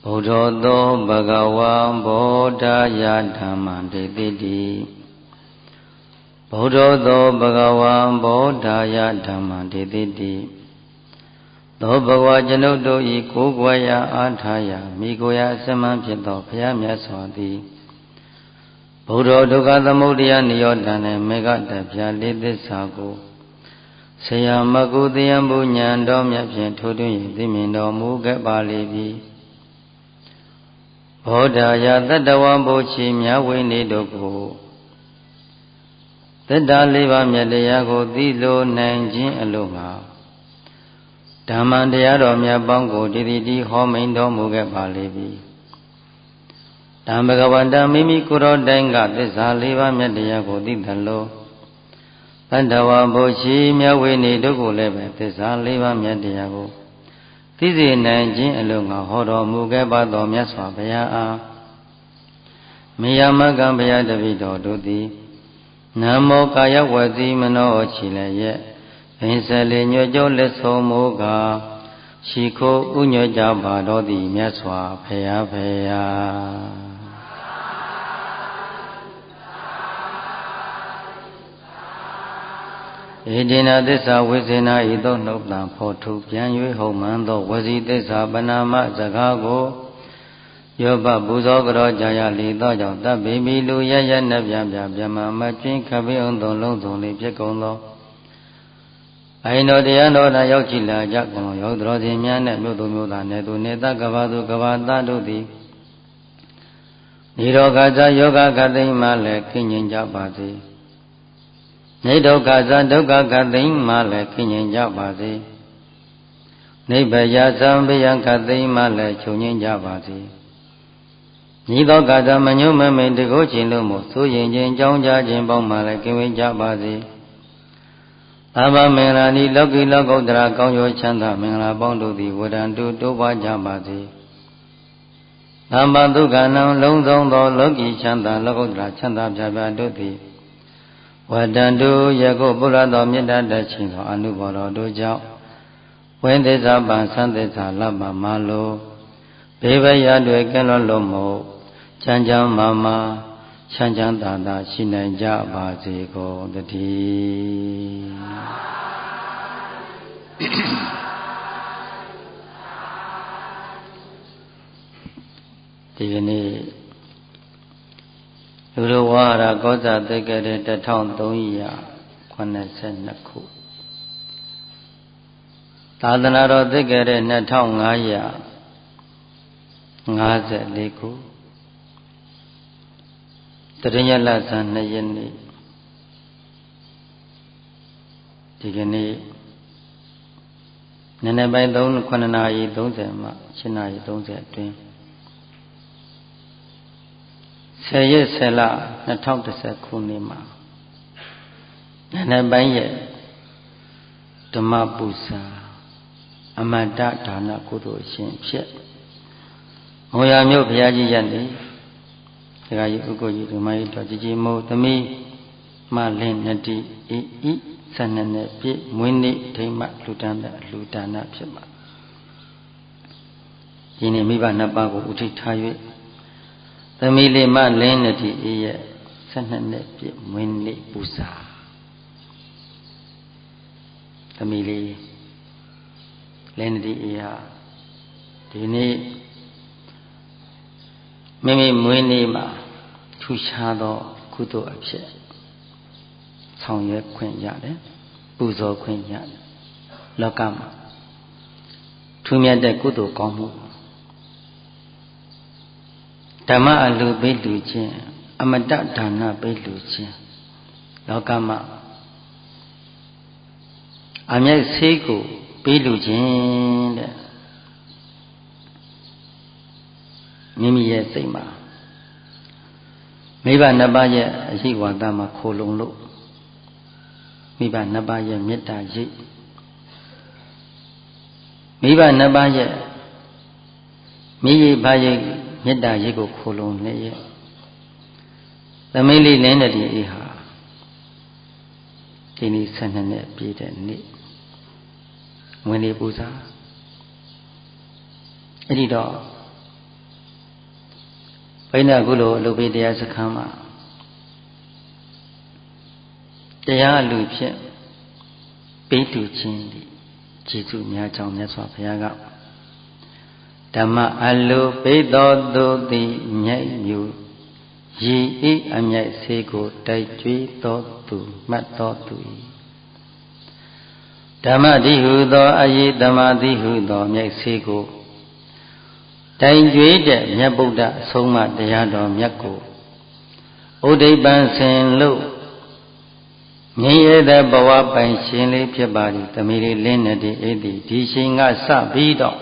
ဗုဒ္ဓသောဘဂဝါဘောဓယဓမ္မံဒေတိတိဗုဒ္ဓသောဘဂဝါဘောဓယဓမ္မံဒေတိတိသောဘဂဝါကျွန်ုပ်တို့ဤကိုးကွယ်ရာအားထားရာမိကိုရာအစမှန်ဖြစ်သောဘုရားမြတ်စွာသည်ဗုဒ္ဓဒုက္ခသမုဒယနိရောဓနှင့်မေဃတပြာလေးသစ္စာကိုဆရာမကုသယံဘုညံတော်မြတ်ဖြင့်ထိုးထွင်းသိမြင်တော်မူခဲ့ပါလေပြီဘောဓယတတ္တဝံဘုချီမြဝိနေတို့ကိုသတ္တလေးပါးမြတ်တရားကိုသိလိုနိုင်ခြင်းအလို့ငါဓမ္မတရားတော်မြတ်ပေါင်းကိုဒီတိဟောမိန်တော်မူခဲ့ပါလေပြီဓမ္မဘဂဝန္တမိမိကိုယ်တော်တိုင်ကသစ္စာလေးပါးမြတ်တရားကိုသိသလိုတတ္တဝါဘုချီမြဝိနေတို့ကိုလည်းပဲသစ္စာလေးပါးမြတ်တရားကိုသိစေနိုင်ခြင်းအလို့ငါဟောတော်မူခဲ့ပါတော်မြတ်စွာဘုရားအားမေယမကံဘုရားတပည့်တော်တို့သည်နမောကာယဝစီမနောချီလည်းရဲ့အင်းစလေးညွတ်ကြလက်ဆုံးမူကားရှိခိုးဥညွတ်ကြပါတော်သည်မြတ်စွာဘုရားဖေယာဧတေနသစ္စာဝိစေနာဤသို့နှုတ်တံဖော်ထုတ်ပြန်၍ဟုံမှန်သောဝစီသစ္စာပနာမစကားကိုယောဘပူဇော်ကြောကြာရလေသောကြောင့်တပ်ပေမီလူရရနှပြပြပြမမကျွင်းခပိအောင်သုံးလုံးစုံလေးဖြစ်ကုန်သောအိန္ဒိတရားတော်သာရောက်ကြည်လာကြကုန်သောရောက်တော်စဉ်များနဲ့မြို့သူမြို့သားနဲ့သူနေတကဘာသူကဘာသားတို့သည်နိရောဂဇာယောဂကသိမ့်မှလည်းခင်းငြိမ်ကြပါစေနိဒုက္ခဇာဒုက္ခကသိမ့်မှလည်းခင်းငြိမ်ကြပါစေနိဗ္ဗယသံဘယံကသိမ့်မှလည်းချုပ်ငြိမ်ကြပါစေညီသောကသမညုမမိန်တကုချင်းလို့မို့ဆိုရင်ချင်းကြောင်းကြခြင်းပေါင်းမှလည်းကင်းဝေးကြပါစေသဗ္ဗမင်္ဂလာနိလောကီလောကုတ္တရာကောင်းကျိုးချမ်းသာမင်္ဂလာပေါင်းတို့သည်ဝရံတုတိုးပွားကြပါစေသမ္ပဒုက္ခနံလုံးစုံသောလောကီချမ်းသာလောကုတ္တရာချမ်းသာပြပြတို့သည်ဝတ္တံတုယခုပုရသောမေတ္တာတခြင်းသောအနုဘော်တော်တို့ကြောင့်ဝိသစ္စာပံသံသစ္စာလပ္ပမလိုဘေဘယတွေကဲ့လို့လို့မို့ချမ်းချမ်းမာမာချမ်းချမ်းသာသာရှိနိုင်ကြပါစေကုန်သတည်းဒီကနေ့လူတော်ဝါရကောဇာသိက္ခတဲ့1382ခုသာသနာတော်သိက္ခတဲ့2554ခုတရညလဇန်2ရက်နေ့ဒီကနေ့နည်းနည်းပိုင်း9နာရီ30မှ7နာရီ30အတွင်း10ရက်10လ2010ခုနှစ်မှာနည်းနည်းပိုင်းရဲ့ဓမ္မပူဇာအမတ္တဒါနကုသိုလ်ရှင်ဖြစ်မောရမြို့ဘုရားကြီးရနေဒကာကြီးဥက္ကိုကြီးဓမ္မကြီးတော်ကြီးကြီးမို့သမီးမလင်းနတိဤ12နှစ်ပြည့်မွေးနေ့ဒိမ့်မလူတန်းတဲ့အလူဒါနဖြစ်ပါဒီနေ့မိဘနှစ်ပါးကိုဥထိထား၍သမီးလေးမလင်းနတိဤရဲ့12နှစ်ပြည့်မွေးနေ့ပူဇာသမီးလေးလင်းနတိဤဟာဒီနေ့မိမိမွေးနေ့မှာထူရှားသောကုသိုလ်အဖြစ်ဆောင်ရွက်ခွင့်ရတယ်ပူဇော်ခွင့်ရတယ်လောကမှာထူးမြတ်တဲ့ကုသိုလ်ကောင်းမှုဓမ္မအလူပေးလူခြင်းအမတ္တဒါနပေးလူခြင်းလောကမှာအမြတ်ဆေးကိုပေးလူခြင်းတဲ့မိမိရဲ့စိတ်မှာမိဘနှစ်ပါးရဲ့အရှိဝါဒမှာခိုလုံလို့မိဘနှစ်ပါးရဲ့မေတ္တာရိပ်မိဘနှစ်ပါးရဲ့မိရိပ်ဖရိပ်မေတ္တာရိပ်ကိုခိုလုံနေရဲ့သမီးလေးလင်းတဲ့ဒီအေးဟာဒီနေ့12နှစ်ပြည့်တဲ့နေ့ဝင်လေပူဇာအဲ့ဒီတော့ဘိန်းနာကုလိုအလုပ်ပေးတရားစခန်းမှာတရားအလူဖြင့်ပေးတူခြင်းသည်ကျေးဇူးများကြောင်းမြတ်စွာဘုရားကဓမ္မအလိုပေးတော်သူသည်မြိတ်မြူရည်ဤအမြိုက်စေကိုတိုက်ကြွေးတော်သူမှတ်တော်သူ၏ဓမ္မတိဟုသောအရေးဓမ္မတိဟုသောမြိုက်စေကိုတိုင်ကြွေးတဲ့မြတ်ဗုဒ္ဓအဆုံးအမတရားတော်မြတ်ကိုဥဒိပံဆင်လို့မြင်ရတဲ့ဘဝပိုင်ရှင်လေးဖြစ်ပါသည်သမီးလေးလင်းနေသည်အဲ့ဒီဒီရှင်ကစပြီးတော့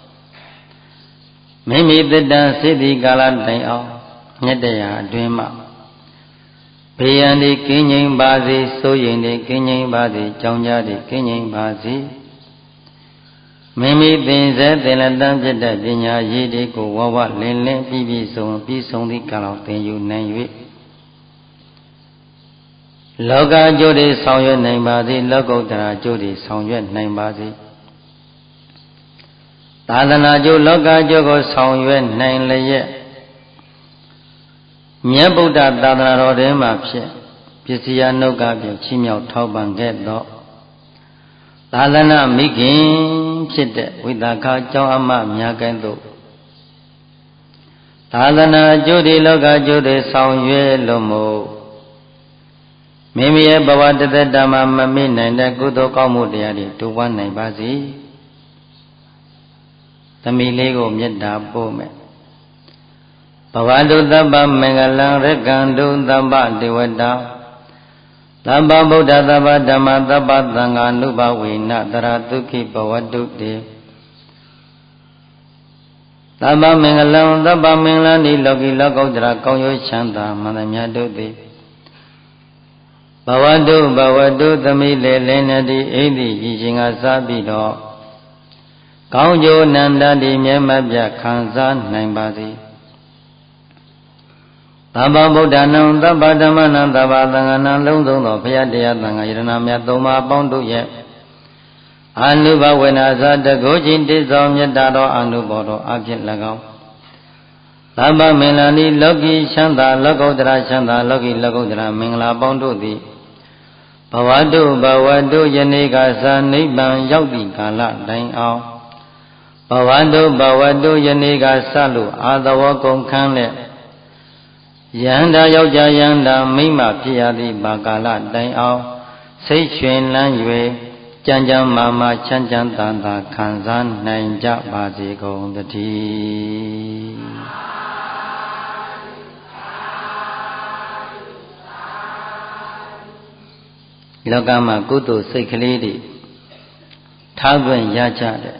မိမိတတံစေတီကာလတိုင်အောင်မြတ်တရားအတွင်းမှာဘေးရန်တွေကင်းငြိမ်ပါစေစိုးရိမ်တွေကင်းငြိမ်ပါစေကြောင်းကြတွေကင်းငြိမ်ပါစေမိမိသင်စေသင်လက်တန်းဖြစ်တဲ့ပညာရည်တွေကိုဝဝလင်းလင်းပြည့်စုံသည့်ကာလသင်ယူနိုင်၍လောကအကျိုးတွေဆောင်ရွက်နိုင်ပါစေလောကုတ္တရာအကျိုးတွေဆောင်ရွက်နိုင်ပါစေသာသနာကျိုးလောကအကျိုးကိုဆောင်ရွက်နိုင်လျက်မြတ်ဗုဒ္ဓသာသနာတော်ထဲမှာဖြစ်ပစ္စယနုတ်ကဖြင့်ချီးမြှောက်ထောက်ပံ့ခဲ့သောသာသနာမိခင်ဖြစ်တဲ့ဝိသကာကျောင်းအမများကဲ့သို့သာသနာအကျိုးတွေလောကအကျိုးတွေဆောင်ရွက်လို့မို့မိမိရဲ့ဘဝတသက်တာမှာမမေ့နိုင်တဲ့ကုသိုလ်ကောင်းမှုတရားတွေတိုးပွားနိုင်ပါစေသမီးလေးကိုမေတ္တာပို့မယ်ဘဝတုသဗ္ဗမင်္ဂလံရကံတုသဗ္ဗဒေဝတာသဗ္ဗဗုဒ္ဓသဗ္ဗဓမ္မသဗ္ဗသံဃာနုဘဝေနတရာတုခိဘဝတုတေသဗ္ဗမင်္ဂလံသဗ္ဗမင်္ဂလံဤလောကီလောကုတ္တရာကောင်းကျိုးချမ်းသာမှန်သမျှတို့သည်ဘဝတုသမီးလေလင်းနေသည့်အိဋ္ဌိဤခြင်းကစားပြီးတော့ကောင်းကျိုးနန္တတိမြဲမပြခံစားနိုင်ပါစေသဗ္ဗဗုဒ္ဓနံသဗ္ဗဓမ္မနံသဗ္ဗသံဃာနံလုံးစုံသောဘုရားတရားသံဃာယရဏမြတ်သုံးပါးပေါင်းတို့ရဲ့အာနုဘဝေနဇာတကိုချင်းတိသောမြတ်တော်အာနုဘောတော်အဖြစ်၎င်းသဗ္ဗမင်္ဂလာနိလောကီချမ်းသာလောကုတ္တရာချမ်းသာလောကီလောကုတ္တရာမင်္ဂလာပေါင်းတို့သည်ဘဝတုယနေ့ကသာနိဗ္ဗာန်ရောက်သည့်ကာလတိုင်အောင်ဘဝတုယနေ့ကစလို့အာသဝကုန်ခန်းလက်ယန္တာယောက်ျားယန္တာမိန်းမဖြစ်ရသည့်ဘာကာလတိုင်အောင်စိတ်ရွှင်လန်း၍ကြံကြံမာချမ်းချမ်းသာသာခံစားနိုင်ကြပါစေကုန်သတည်းလောကမှာကုသိုလ်စိတ်ကလေးတွေထားခွင့်ရကြတဲ့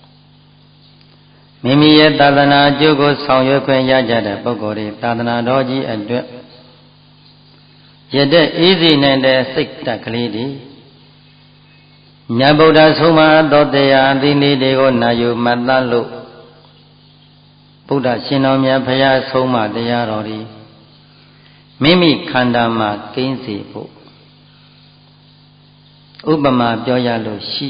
မိမိရဲ့သာသနာအကျိုးကိုဆောင်ရွက်ခွင့်ရကြတဲ့ပုဂ္ဂိုလ်တွေသာသနာတော်ကြီးအတွက်ရတဲ့အေးစီနိုင်တဲ့စိတ်ဓာတ်ကလေးတွေမြတ်ဗုဒ္ဓဆုံးမတော်တရားအသီးလေးတွေကိုနာယူမှတ်သားလို့ဗုဒ္ဓရှင်တော်မြတ်ဘုရားဆုံးမတရားတော်တွေမိမိခန္ဓာမှာကိန်းစေဖို့ဥပမာပြောရလို့ရှိ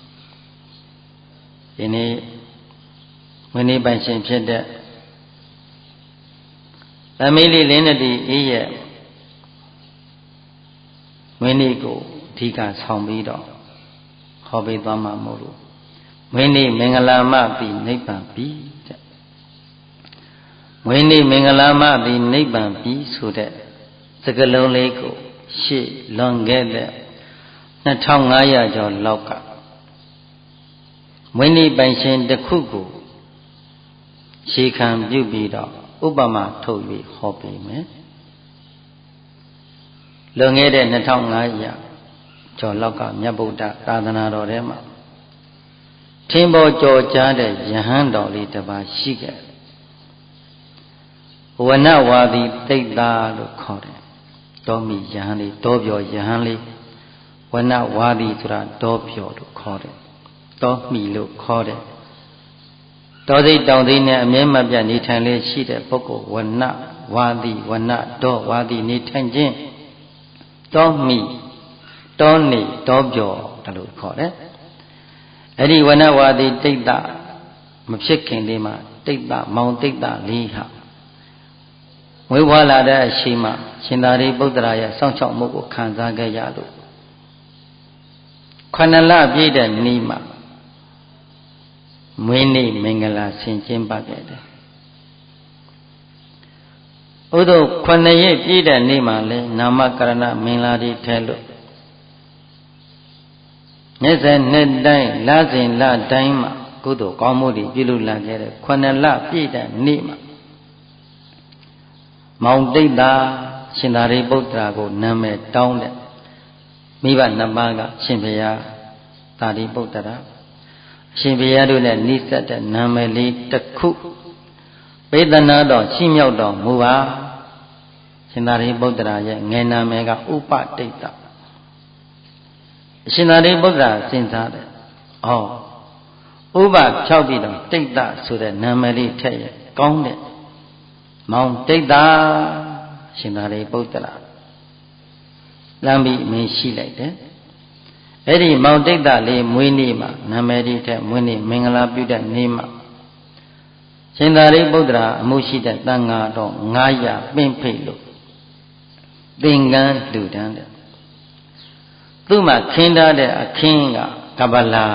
ဒီနေ့ဝိနည်းပိုင်ရှင်ဖြစ်တဲ့သမီးလေးလင်းတဲ့အေးရဲ့ဝိနည်းကိုအဓိကဆောင်ပြီးတော့ဟောပေးသွားမှာမို့လို့ဝိနည်းမင်္ဂလာမပိနိဗ္ဗာန်ပြီတဲ့ဝိနည်းမင်္ဂလာမပိနိဗ္ဗာန်ပြီဆိုတဲ့စကားလုံးလေးကိုရှေ့လွန်ခဲ့တဲ့2500ကျော်လောက်ကဝိနည်းပိုင်ရှင်တစ်ခုကိုရှေခံပြုပြီးတော့ဥပမာထုတ်ပြီးဟောပေးမယ်လွန်ခဲ့တဲ့2500ကျော်လောက်ကမြတ်ဗုဒ္ဓသာသနာတော်ထဲမှာထင်ပေါ်ကျော်ကြားတဲ့ယဟန်တော်လေးတစ်ပါးရှိခဲ့ဝနဝါဒီတိတ်တာလို့ခေါ်တယ်တောမိယဟန်လေးတောပြောယဟန်လေးဝနဝါဒီဆိုတာတောပြောလို့ခေါ်တယ်တောမိလို့ခေါ်တယ်တောစိတ်တောင်စိတ်နဲ့အမြဲမပြတ်နေထိုင်လေရှိတဲ့ပုဂ္ဂိုလ်ဝနဝါဒီဝနတောဝါဒီနေထိုင်ခြင်းတောမိတောနေတောပြောဒါလို့ခေါ်တယ်အဲ့ဒီဝနဝါဒီတိတ်တမဖြစ်ခင်လေးမှာတိတ်တမောင်တိတ်တလေးဟာမွေးဖွားလာတဲ့အချိန်မှာရှင်သာရိပုတ္တရာရဲ့စောင့်ရှောက်မှုကိုခံစားခဲ့ရလို့9 လပြည့်တဲ့နေ့မှာမွေးနေ့မင်္ဂလာဆင်ကျင်းပခဲ့တယ်ဥဒ္ဓ9 ရက်ပြည့်တဲ့နေ့မှာလဲနာမကရဏမင်္ဂလာတွေထဲလို့နေ့စဉ်နှစ်တိုင်းလစဉ်လတိုင်းမှာကုသိုလ်ကောင်းမှုတွေပြုလုပ်လာခဲ့တဲ့9 လပြည့်တဲ့နေ့မှာမောင်တိတ်တာရှင်သာရိပုတ္တရာကိုနာမည်တောင်းတဲ့မိဘနှစ်ပါးကရှင်ဘုရားသာရိပုတ္တရာအရှင်ဘုရားတို့နဲ့နိစ္စတဲ့နာမည်လေးတစ်ခုပေးသနာတော်ရှိမြောက်တော်မူပါရှင်သာရိပုတ္တရာရဲ့ငယ်နာမည်ကဥပတိတ်တာအရှင်သာရိပုတ္တရာစဉ်းစားတယ်ဥပဖြောက်ပြီးတော့တိတ်တာဆိုတဲ့နာမည်လေးထည့်ရကောင်းတဲ့မောင်တိတ်တာရှင်သာရိပုတ္တရာလမ်းပြီးမင်းရှိလိုက်တယ်အဲ့ဒီမောင်တိတ်တာလေးမွေးနေ့မှာနာမည်လေးထည့်မွေးနေ့မင်္ဂလာပြုတဲ့နေ့မှာရှင်သာရိပုတ္တရာအမှုရှိတဲ့တန်ဃာတော်900ပင့်ဖိတ်လို့သင်္ကန်းလှူဒန်းတယ်သူ့မှာခင်းထားတဲ့အခင်းကကပလာ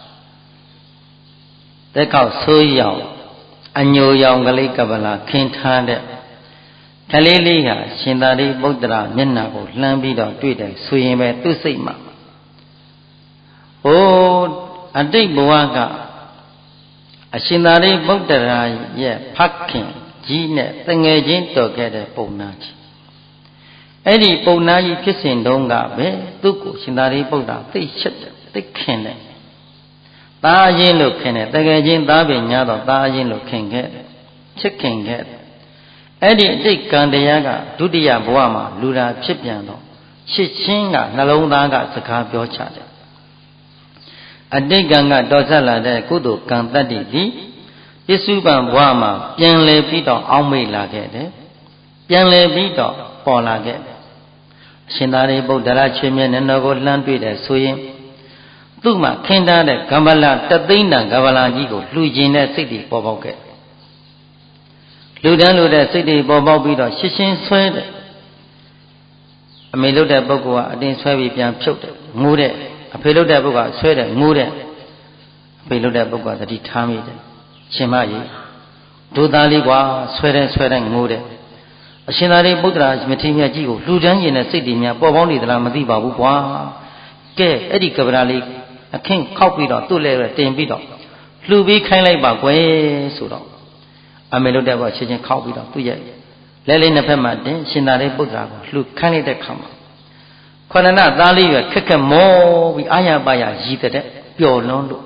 တက်ကောက်ဆိုးရောင်အညိုရောင်ကလေးကပလာခင်းထားတဲ့ကလေးလေးဟာရှင်သာရိပုတ္တရာမျက်နှာကိုလှမ်းပြီးတော့တွေ့တယ်ဆိုရင်ပဲသူ့စိတ်မှာအတိတ်ဘဝကအရှင်သာရိပုတ္တရာရဲ့ဖခင်ကြီးနဲ့တငယ်ချင်းတော်ခဲ့တဲ့ပုံနာကြီးအဲ့ဒီပုံနာကြီးဖြစ်စဉ်တုန်းကပဲသူ့ကိုရှင်သာရိပုတ္တရာသိချစ်တယ်သိခင်တယ်သားရင်းလို့ခင်တယ်တကယ်ချင်းသားပင်ညာတော့သားရင်းလို့ခင်ခဲ့တယ်ချစ်ခင်ခဲ့တယ်အဲ့ဒီအတိတ်ကံတရားကဒုတိယဘဝမှာလူတာဖြစ်ပြန်တော့ချစ်ချင်းကနှလုံးသားကစကားပြောချတယ်အတိတ်ကံကတော်ဆက်လာတဲ့ကုသိုလ်ကံတတ္တိသည်ပစ္စုပန်ဘဝမှာပြန်လည်ပြီးတော့အောက်မေ့လာခဲ့တယ်ပြန်လည်ပြီးတော့ပေါ်လာခဲ့တယ်အရှင်သာရိပုတ္တရာချွေမြတ်နဲ့တော်ကိုလှမ်းတွေ့တယ်ဆိုရင်သူ့မှာခင်းထားတဲ့ကမ္ဗလတသိန်းတန်ကမ္ဗလာကြီးကိုလှူခြင်းတဲ့စိတ်တွေပေါ်ပေါက်ခဲ့လူတန်းလူတဲ့စိတ်တွေပေါ်ပေါက်ပြီးတော့ရှင်းရှင်းဆွဲတယ်အမေလုပ်တဲ့ပုဂ္ဂိုလ်ကအတင်းဆွဲပြီးပြန်ဖြုတ်တယ်ငိုးတဲ့အဖေလုပ်တဲ့ပုဂ္ဂိုလ်ကဆွဲတယ်ငိုးတဲ့အဖေလုပ်တဲ့ပုဂ္ဂိုလ်ကသတိထားမိတယ်ရှင်မကြီးဒုသားလေးကွာဆွဲတဲ့ငိုးတဲ့အရှင်သာရိပုတ္တရာမထေရမြတ်ကြီးကိုလှူဒန်းရင်တဲ့စိတ်တွေများပေါ်ပေါက်နေသလားမသိပါဘူးကွာကဲအဲ့ဒီကဗရာလေးအခင်းခောက်ပြီးတော့သူ့လည်းတင်ပြီးတော့လှူပြီးခိုင်းလိုက်ပါကွယ်ဆိုတော့အမေလုပ်တဲ့ဘောချင်းခောက်ပြီးတော့သူ့ရဲ့လက်လေးနှစ်ဖက်မှာတင်ရှင်သာရိပုတ္တရာကိုလှူခိုင်းလိုက်တဲ့ခါမှာခဏသားလေးရွယ်ခက်ခက်မောပြီးအာရပါရရည်တဲ့ပျော်လွန်းလို့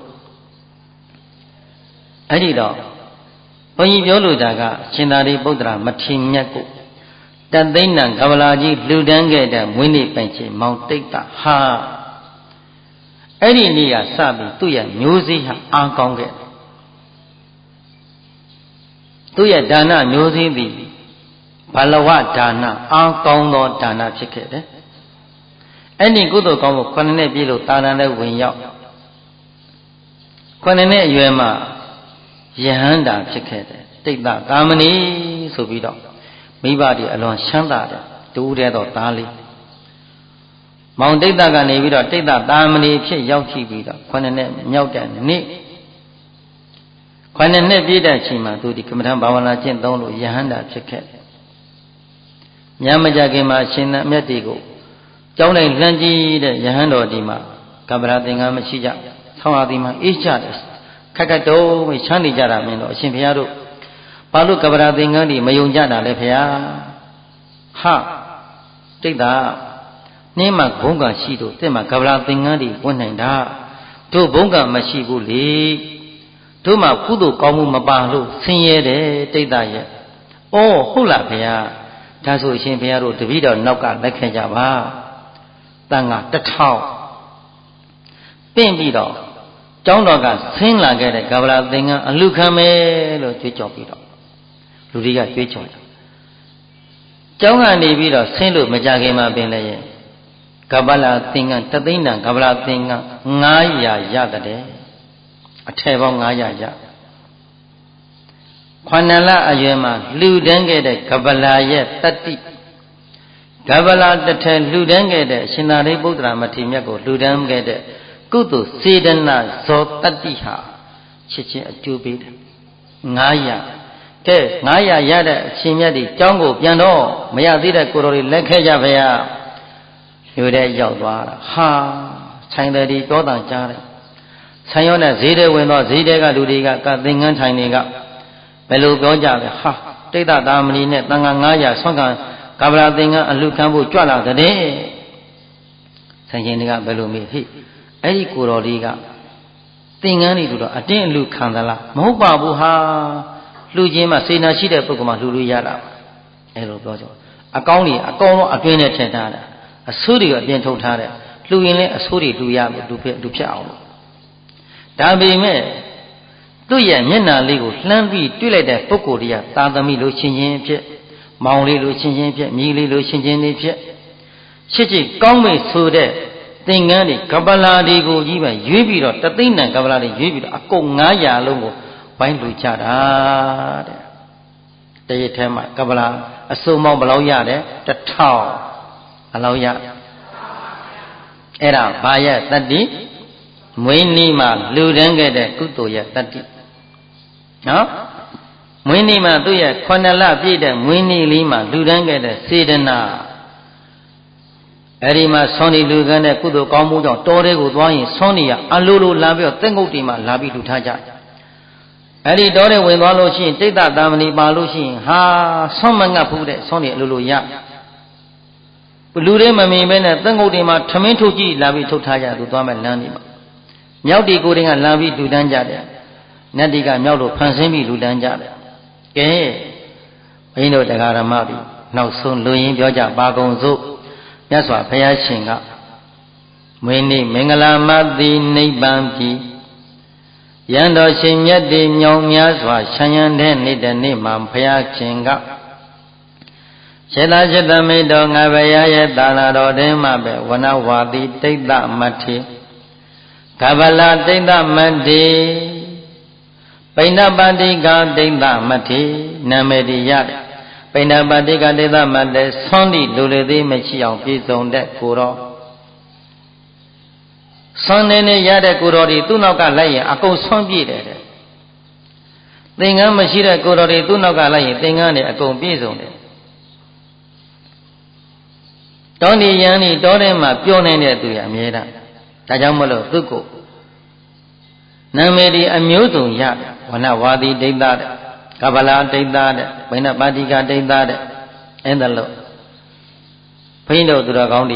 အဲ့ဒီတော့ဘုန်းကြီးပြောလိုတာကရှင်သာရိပုတ္တရာမထေရမြတ်ကိုတသိန်းတန်ကဗလာကြီးလှူဒန်းခဲ့တဲ့မွေးနေ့ပိုင်ရှင်မောင်တိတ်တာဟာအဲ့ဒီနေ့ကစပြီးသူ့ရဲ့မျိုးစေ့ဟာအားကောင်းခဲ့သူ့ရဲ့ဒါနမျိုးစေ့သည်ဘလဝဒါနအားကောင်းသောဒါနဖြစ်ခဲ့တယ်အဲ့ဒီကုသိုလ်ကောင်းမှု9 နှစ်ပြည့်လို့တာရံနဲ့ဝင်ရောက်9 နှစ်အရွယ်မှာယဟန္တာဖြစ်ခဲ့တယ်တိတ်တကာမဏီဆိုပြီးတော့မိဘတွေအလွန်ချမ်းသာတယ်တူးတဲ့တော့သားလေးမောင်တိတ်တကနေပြီးတော့တိတ်တကာမဏီဖြစ်ရောက်ရှိပြီးတော့9 နှစ်မြောက်တဲ့နေ့9 နှစ်ပြည့်တဲ့အချိန်မှာသူဒီကမ္မထဘာဝနာကျင့်သုံးလို့ယဟန္တာဖြစ်ခဲ့တယ်ညမကြခင်မှာရှင်သန်မြတ်တွေကိုကျောင်းတိုင်းလှမ်းကြည့်တဲ့ယဟန်တော်ဒီမှာကဗရာသင်္ကန်းမရှိကြဆောင်းရာသီမှာအေးကြတယ်ခက်ခက်တုံးပြီးချမ်းနေကြတာမင်းတို့အရှင်ဘုရားတို့ဘာလို့ကဗရာသင်္ကန်းဒီမယုံကြတာလဲဘုရားဟာတိတ်တာနှင်းမှာဘုံကရှိတို့တဲ့မှာကဗရာသင်္ကန်းဒီဝတ်နိုင်တာတို့ဘုံကမရှိဘူးလေတို့မှာကုသိုလ်ကောင်းမှုမပါလို့ဆင်းရဲတယ်တိတ်တာရဲ့ဩဟုတ်လားဘုရားဒါဆိုအရှင်ဘုရားတို့တပည့်တော်နောက်ကလက်ခံကြပါတန်ခါ1000ပင့်ပြီးတော့ကျောင်းတော်ကဆင်းလာခဲ့တဲ့ကဗလာသင်္ကန်းအလှခံမယ်လို့ကြွေးကြော်ပြီးတော့လူတွေကကြွေးကြော်တယ်ကျောင်းကနေပြီးတော့ဆင်းလို့မကြခင်မှာပင်လည်းကဗလာသင်္ကန်းတသိန်းတန်ကဗလာသင်္ကန်း900ရတဲ့ အထည်ပေါင်း900ရ Kwanala ayema ludenge de kabala ye tati kabala tate ludenge de Shinari Buddha Matimako ludenge de Kudu Sidana Zo Tati ha Chichi Ajubi Ngaya Ke Ngaya Yada Chimyadi Jango Piano Mayadida Kurori Lekeja Vaya Yude Yodwara Ha China di Godan Jari Sayona Zide Wino Zidega Ludiga Katingan Chiniga Belu Goja Ha Tita Damini Net Tanga Ngaya Songa Kabla Tinga Alukambu Jwala Gade Sayiniga Belumi Hi Eri Kuroriga Tingani Dudo Atin Lu Kandala Moba Buha Lujima Sina Shida Pokuma Lulu Yara Elo Gojo Akauni Akono Atwene Chetana A Suri of Dental Tare Luine A Suri Luya Dupia Dabi Me Duya Mena Ligo Lambi Dule Pokoria Tadami Luchin Pit Mauli Luchin Pit Mili Luchin Pit Chichi Gongme Sude Tingani Kabala Digo Jiva Yubiro Tatina Kabala Yubiro Akongaya Longo Wine Luchada Dayatema Kabala Asuma Balawya the Tau Alawya Era Baya Tadi Muinima Ludenge de Kutoya Tadi No Muinima Duya Konala Bida Muini Lima Ludenge de Sidana Erima Sony Lugane Kudo Kamuja Tore Gudwai Sonia Alulu Labio Tengotima Labi Lutaja Eri Dore Wimaloshi Tita Damani Balushi Ha Somanga Pude Sony Luluya Lure Mami Bene Tengotima Tamintuji Labi Tutaja Dudama Lanima Nyauti Goringa Labi Dudanja Nadiga Nyaudo Pansemi Ludanja Ke Ino Dagara Mabi Now soon Luin Bioja Bagonzo Yaswa Paya Shinga Mini Mingala Madi Nibampi Yando Shinyadi Nyong Yaswa Shayande Nida Nimam Paya Shinga Shela Jitamido Ngavaya Dalado Demabe Wanawadi Tita Mati Kabala Tita Mati Paina Badiga Tita Mati Namedi Yad Paina Badiga Tita Mati Sondi Duledi Mechiao Pizon de Kuro Sonene Yade Kurori Tunoka Laya Ako Sombi de Tinga Mashira Kurori Tunoka Laya Tingani Ako Pizon de Tony Yani Dorema Pione Tuya Mira Tajamolo Tuko Namedi Amudu Yad Wanawadi Tita Kabala Tita Paina Badiga Tita and the law. Pindo to the county.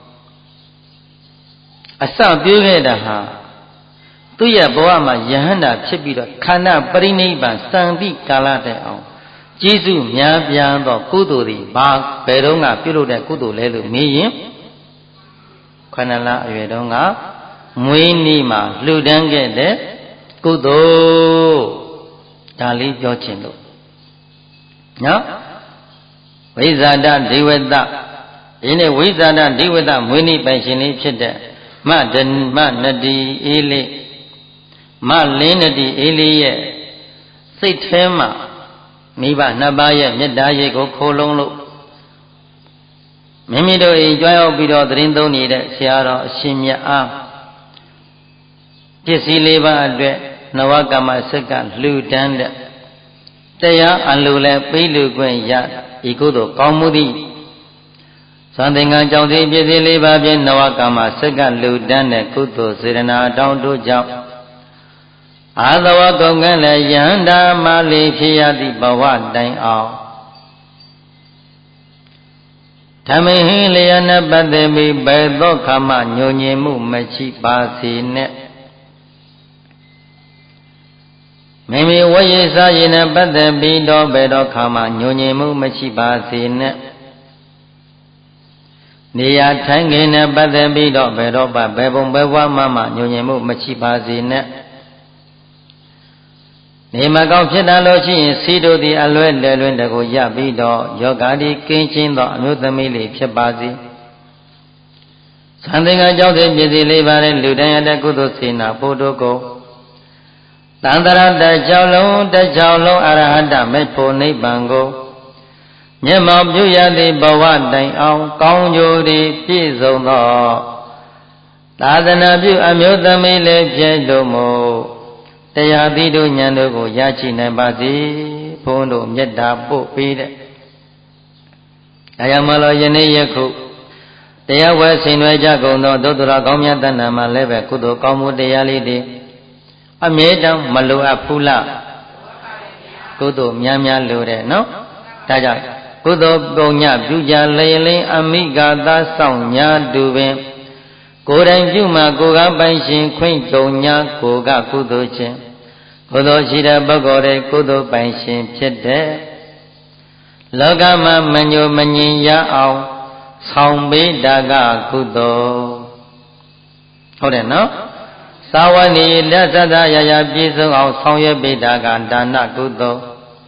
A son Buheda Ha Tuya Boama Yahana Chipida Kana Parini Ban Sandi Kalate Jesu Nyabiando Kuduri Bag Peronga Piro de Kudu Lelu Miyin Kanala Yedonga Muinima Ludange de Kudu Dali Jochino No Vizada Diveda in a Vizada Diveda Muni Pensioni Chede Ma Den Ma Nadi Ili Ma Linadi Ili Sitema Miba Nabaya Medaye Go Kolongo Mimido Enjoy Bido Drindo Nida Siara Shimya A Kisiliva Adre Nawakama Seka Ludanda Taya Alule Pilu Gwen Yat Ikudo Kaumudi Santinga Jauti Pisiliva Bien Nawakama Seka Ludanda Kuto Sirena Down to Jao Adawa Gongale Yanda Mali Piati Bawa Dine Ao Tamihi Liana Bademi Bedo Kama Nyonyimu Mechi Basi Net Mimi Wayisa Yina Bademi Do Bedo Kama Nyonyimu Mechi Basi Net Nia Tangina Bademi Do Bedo Babon Bewa Mama Nyonyimu Mechi Basi Net Nimagao Chidalochi Sido the Alwen Delwindago Yabido Yogadi Kinchin the Amutamili Chabazi Something I just did the liver and Ludana Kudosina Podoko တန္တရတကြောင်းလုံးအရဟတမေဖို့နိဗ္ဗာန်ကိုမျက်မှောက်ပြုရသည့်ဘဝတိုင်အောင်ကောင်းကျိုးတွေပြည့်စုံသောသာသနာပြုအမျိုးသမီးလေးဖြစ်တို့မို့တရားသီးတို့ဉာဏ်တို့ကိုရရှိနိုင်ပါစေဘုန်းတို့မေတ္တာပို့ပေးတဲ့ဒါကြောင့်မလို့ယနေ့ယခုတရားဝဲဆင်နွှဲကြကုန်သောဒုက္ခရကောင်းမြတ်တဏ္ဍာမှာလည်းပဲကုသိုလ်ကောင်းမှုတရားလေးတွေအမြဲတမ်းမလိုအပ်ဘူးလားကုသိုလ်များများလိုတယ်နော်ဒါကြောင့်ကုသိုလ်ပုံညပြုကြလျင်လင်းအမိဂသာဆောင်ညာတူပင်ကိုယ်တိုင်ပြုမှကိုယ်ကပိုင်ရှင်ခွင့်ကြုံညာကိုကကုသိုလ်ခြင်းကုသိုလ်ရှိတဲ့ပုဂ္ဂိုလ်တွေကုသိုလ်ပိုင်ရှင်ဖြစ်တဲ့လောကမှာမညိုမငြင်ရအောင်ဆောင်ပေးတာကကုသိုလ်ဟုတ်တယ်နော်သာဝတိလက်သတ္တရာရာပြည့်စုံအောင်ဆောင်ရွက်ပေးတာကဒါနကုသိုလ်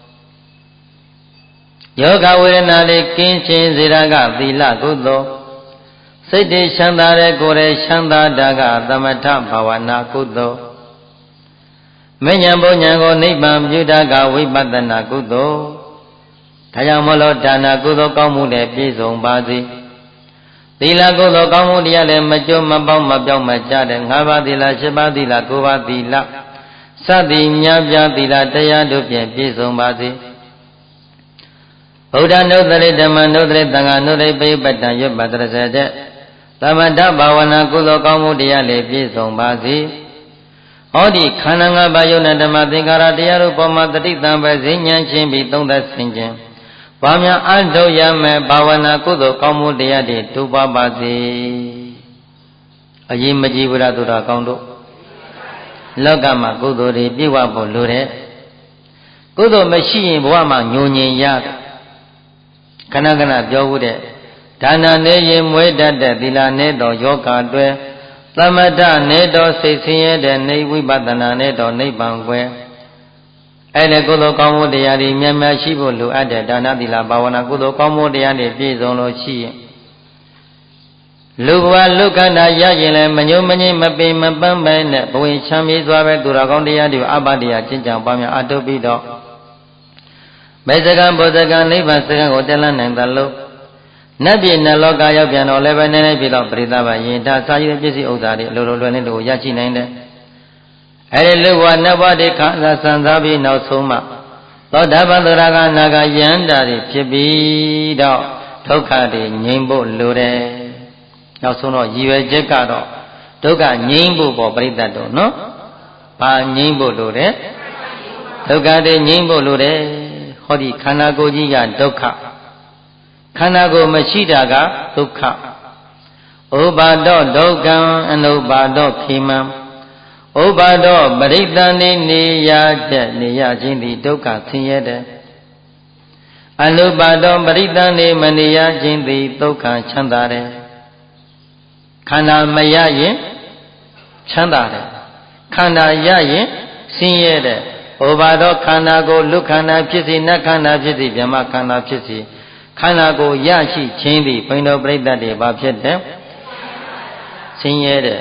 ယောဂဝေဒနာလေးကင်းခြင်းစေတာကသီလကုသိုလ်စိတ်တည်ချမ်းသာတဲ့ကိုယ်ရဲ့ချမ်းသာတာကသမထဘာဝနာကုသိုလ်မဉ္ဇဉ်ဘုံဉဏ်ကိုနိဗ္ဗာန်ပြုတာကဝိပဿနာကုသိုလ်ဒါကြောင့်မလို့ဒါနကုသိုလ်ကောင်းမှုနဲ့ပြည့်စုံပါစေသီလကုသိုလ်ကောင်းမှုတရားလည်းမကြွမပေါင်းမပြောင်းမကြတဲ့၅ပါးသီလ၈ပါးသီလ၉ပါးသီလစသည်များပြားသီလတရားတို့ဖြင့်ပြည့်စုံပါစေဗုဒ္ဓနုတ္တိဓမ္မနုတ္တိသံဃာနုတ္တိပိပတ္တရွတ်ပတ္တရစေတဲ့သမထဘာဝနာကုသိုလ်ကောင်းမှုတရားလည်းပြည့်စုံပါစေဟောဒီခန္ဓာ၅ပါးယုံနာဓမ္မသင်္ကာရတရားတို့ပေါ်မှာတတိတံပဲဈဉ္ဉံချင်းပြီးသုံးသက်ဆင်ခြင်းဘာများအထုတ်ရမယ်ဘာဝနာကုသိုလ်ကောင်းမှုတရားတွေတူပါပါစေအရေးမကြီးဘူးလားသူတော်ကောင်းတို့လောကမှာကုသိုလ်တွေပြည့်ဝဖို့လိုတဲ့ကုသိုလ်မရှိရင်ဘဝမှာညှို့ညင်ရတယ်ခဏခဏပြောဘူးတဲ့ဒါနနေရင်မွေးတတ်တဲ့သီလနဲ့တော်ယောဂတွဲသမထနဲ့တော်စိတ်ဆင်းရဲတဲ့နေဝိပဿနာနဲ့တော်နိဗ္ဗာန်ကွယ်အဲ့ဒီကုသိုလ်ကောင်းမှုတရားတွေများများရှိဖို့လိုအပ်တဲ့ဒါနသီလဘာဝနာကုသိုလ်ကောင်းမှုတရားတွေပြည့်စုံလို့ရှိရင်လူဘဝလူခန္ဓာရရင်လည်းမညှို့မငြိမ်မပင်မပန်းပဲနဲ့ဘဝင်ချမ်းမြေ့စွာပဲသူတော်ကောင်းတရားတွေအဘတရားကျင့်ကြံပါများအထုတ်ပြီးတော့မေဇကံဘောဇကံနိဗ္ဗာန်စကံကိုတက်လန်းနိုင်သလိုနတ်ပြည်နတ်လောကရောက်ပြန်တော့လည်းပဲနည်းနည်းပြီးတော့ပရိသတ်ပါယင်ဒါစာရည်ပစ္စည်းဥစ္စာတွေလိုလိုလွယ်နေလို့ရရှိနိုင်တယ်အဲဒီလူဘဝနတ်ဘဝတွေခံစားဆံစားပြီးနောက်ဆုံးမှသောတာပန်သရဂနာဂယန္တာတွေဖြစ်ပြီးတော့ဒုက္ခတွေငြိမ်းဖို့လိုတယ်နောက်ဆုံးတော့ရည်ရွယ်ချက်ကတော့ဒုက္ခငြိမ်းဖို့ပေါ်ပရိသတ်တို့နော်ဘာငြိမ်းဖို့လိုတယ်ဒုက္ခတွေငြိမ်းဖို့လိုတယ်ဟောဒီခန္ဓာကိုယ်ကြီးကဒုက္ခခန္ဓာကိုယ်မရှိတာကဒုက္ခဥပါဒောဒုက္ခံအနုပါဒောခိမံဥပါဒောပရိသန္တိနေရတဲ့နေရခြင်းသည်ဒုက္ခဆင်းရဲတယ်အနုပါဒောပရိသန္တိမနေရခြင်းသည်ဒုက္ခချမ်းသာတယ်ခန္ဓာမရရင်ချမ်းသာတယ်ခန္ဓာရရင်ဆင်းရဲတယ်ဥပါဒောခန္ဓာကိုလူခန္ဓာဖြစ်စီနတ်ခန္ဓာဖြစ်စီဗြဟ္မခန္ဓာဖြစ်စီခန္ဓာကိုရရှိခြင်းသည်ဘိန်းတော်ပြိတ္တတွေဘာဖြစ်တယ်ဆင်းရဲတယ်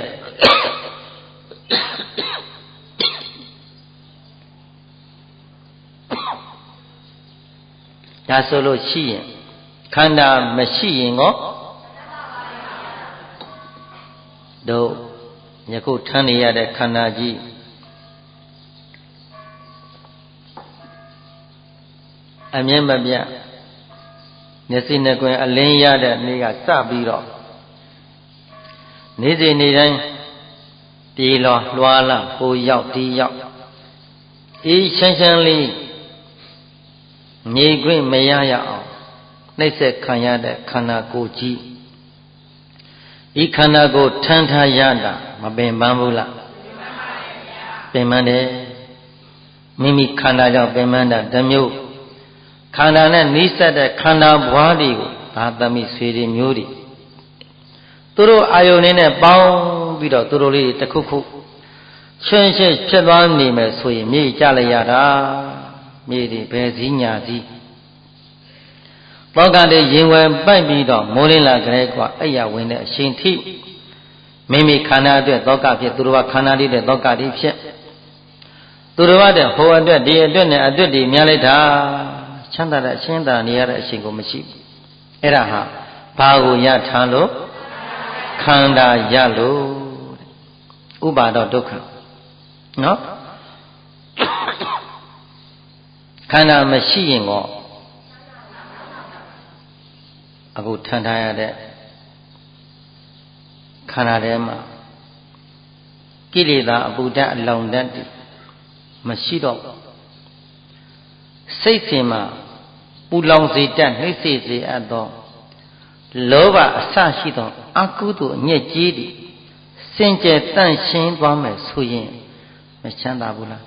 ဒါဆိုလို့ရှိရင်ခန္ဓာမရှိရင်ကောတို့ယခုထမ်းနေရတဲ့ခန္ဓာကြီးအမြဲမပြတ်မျက်စိနဲ့ကွယ်အလင်းရတဲ့နေ့ကစပြီးတော့နေ့စဉ်နေ့တိုင်းပြေလောလွာလာဟိုရောက်ဒီရောက်အေးချမ်းချမ်းလေးငြိမ်ခွင့်မရရအောင်နှိမ့်ဆက်ခံရတဲ့ခန္ဓာကိုယ်ကြီးဤခန္ဓာကိုယ်ထမ်းထားရတာမပင်ပန်းဘူးလားပင်ပန်းတယ်မိမိခန္ဓာကြောင့်ပင်ပန်းတာတစ်မျိုးခန္ဓာနဲ့နှိစက်တဲ့ခန္ဓာဘွားတွေကိုဒါသမီးဆွေတွေမျိုးတွေသူတို့အာယုန်နဲ့ပေါင်းပြီးတော့သူတို့လေးတစ်ခုခုချင်းချင်းဖြစ်သွားနေမယ်ဆိုရင်မြေကြလိုက်ရတာမြေတွေဘယ်စည်းညာစည်းပေါက်ကတည်းရင်ဝယ်ပိုက်ပြီးတော့မိုးလင်းလာကြတဲ့ကွာအဲ့ရဝင်တဲ့အရှင်ထိမိမိခန္ဓာအတွက်သောကဖြစ်သူတို့ကခန္ဓာလေးတဲ့သောကတိဖြစ်သူတော်ဘာတဲ့ဟိုအတွက်ဒီအတွက်နဲ့အတွက်ဒီများလိုက်တာချမ်းသာတဲ့အရှင်းသာနေရတဲ့အချိန်ကိုမရှိဘူးအဲ့ဒါဟာဘာကိုရထားလို့ခန္ဓာရလို့ဥပါဒောဒုက္ခနော်ခန္ဓာမရှိရင်ကောအခုထန်ထားရတဲ့ခန္ဓာထဲမှာကိလေသာအပူဓာတ်အလောင်ဓာတ်မရှိတော့စိတ်စဉ်မှာပူလောင်စေတတ်နှိမ့်စေစေအပ်သောလောဘအစရှိသောအကုသိုလ်အညစ်အကြေးတွေစင်ကြယ်တန့်ရှင်းသွားမယ်ဆိုရင်မချမ်းသာဘူးလား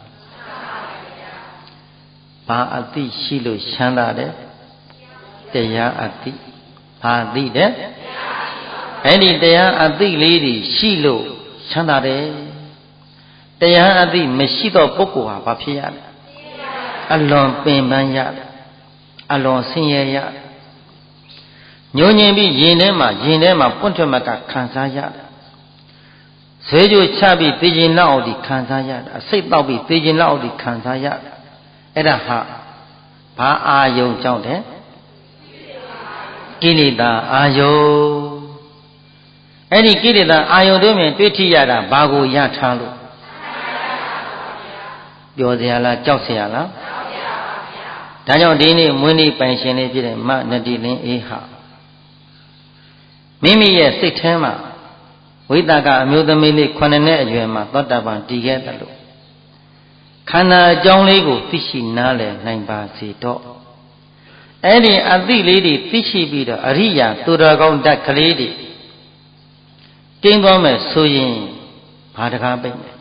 ဘာအသိရှိလို့ချမ်းသာတယ်တရားအသိဘာသိတယ်အဲ့ဒီတရားအသိလေးတွေရှိလို့ချမ်းသာတယ်တရားအသိမရှိတော့ပုဂ္ဂိုလ်ဟာဘာဖြစ်ရလဲအလွန်ပင်ပန်းရတယ်အလွန်ဆင်းရဲရတယ်ညှို့ညင်ပြီးရင်ထဲမှာပွင့်ထွက်မကခံစားရတယ်ဇွေးကြိုချပြီးသိကျင်လောက်အောင်ဒီခံစားရတယ်အစိတ်တောက်ပြီးသိကျင်လောက်အောင်ဒီခံစားရတယ်အဲ့ဒါဟာဘာအာယုံကြောင့်လဲကိလေသာအာယုံအဲ့ဒီကိလေသာအာယုံတို့မြင်တွေ့ထိရတာဘာကိုရထားလို့ပြောเสียလားကြောက်เสียလားဒါကြောင့်ဒီနေ့မွေးနေ့ပိုင်ရှင်လေးဖြစ်တဲ့မနတိလင်းအေးဟာမိမိရဲ့စိတ်ထဲမှာဝိသကအမျိုးသမီးလေး9နှစ်အရွယ်မှာသောတာပန်တည်ခဲ့တယ်လို့ခန္ဓာအကြောင်းလေးကိုသိရှိနားလည်နိုင်ပါစေတော့အဲ့ဒီအသိလေးတွေသိရှိပြီးတော့အရိယာသူတော်ကောင်းဓာတ်ကလေးတွေကျင်းသွားမယ်ဆိုရင်ဘာတကားပိတ်လဲ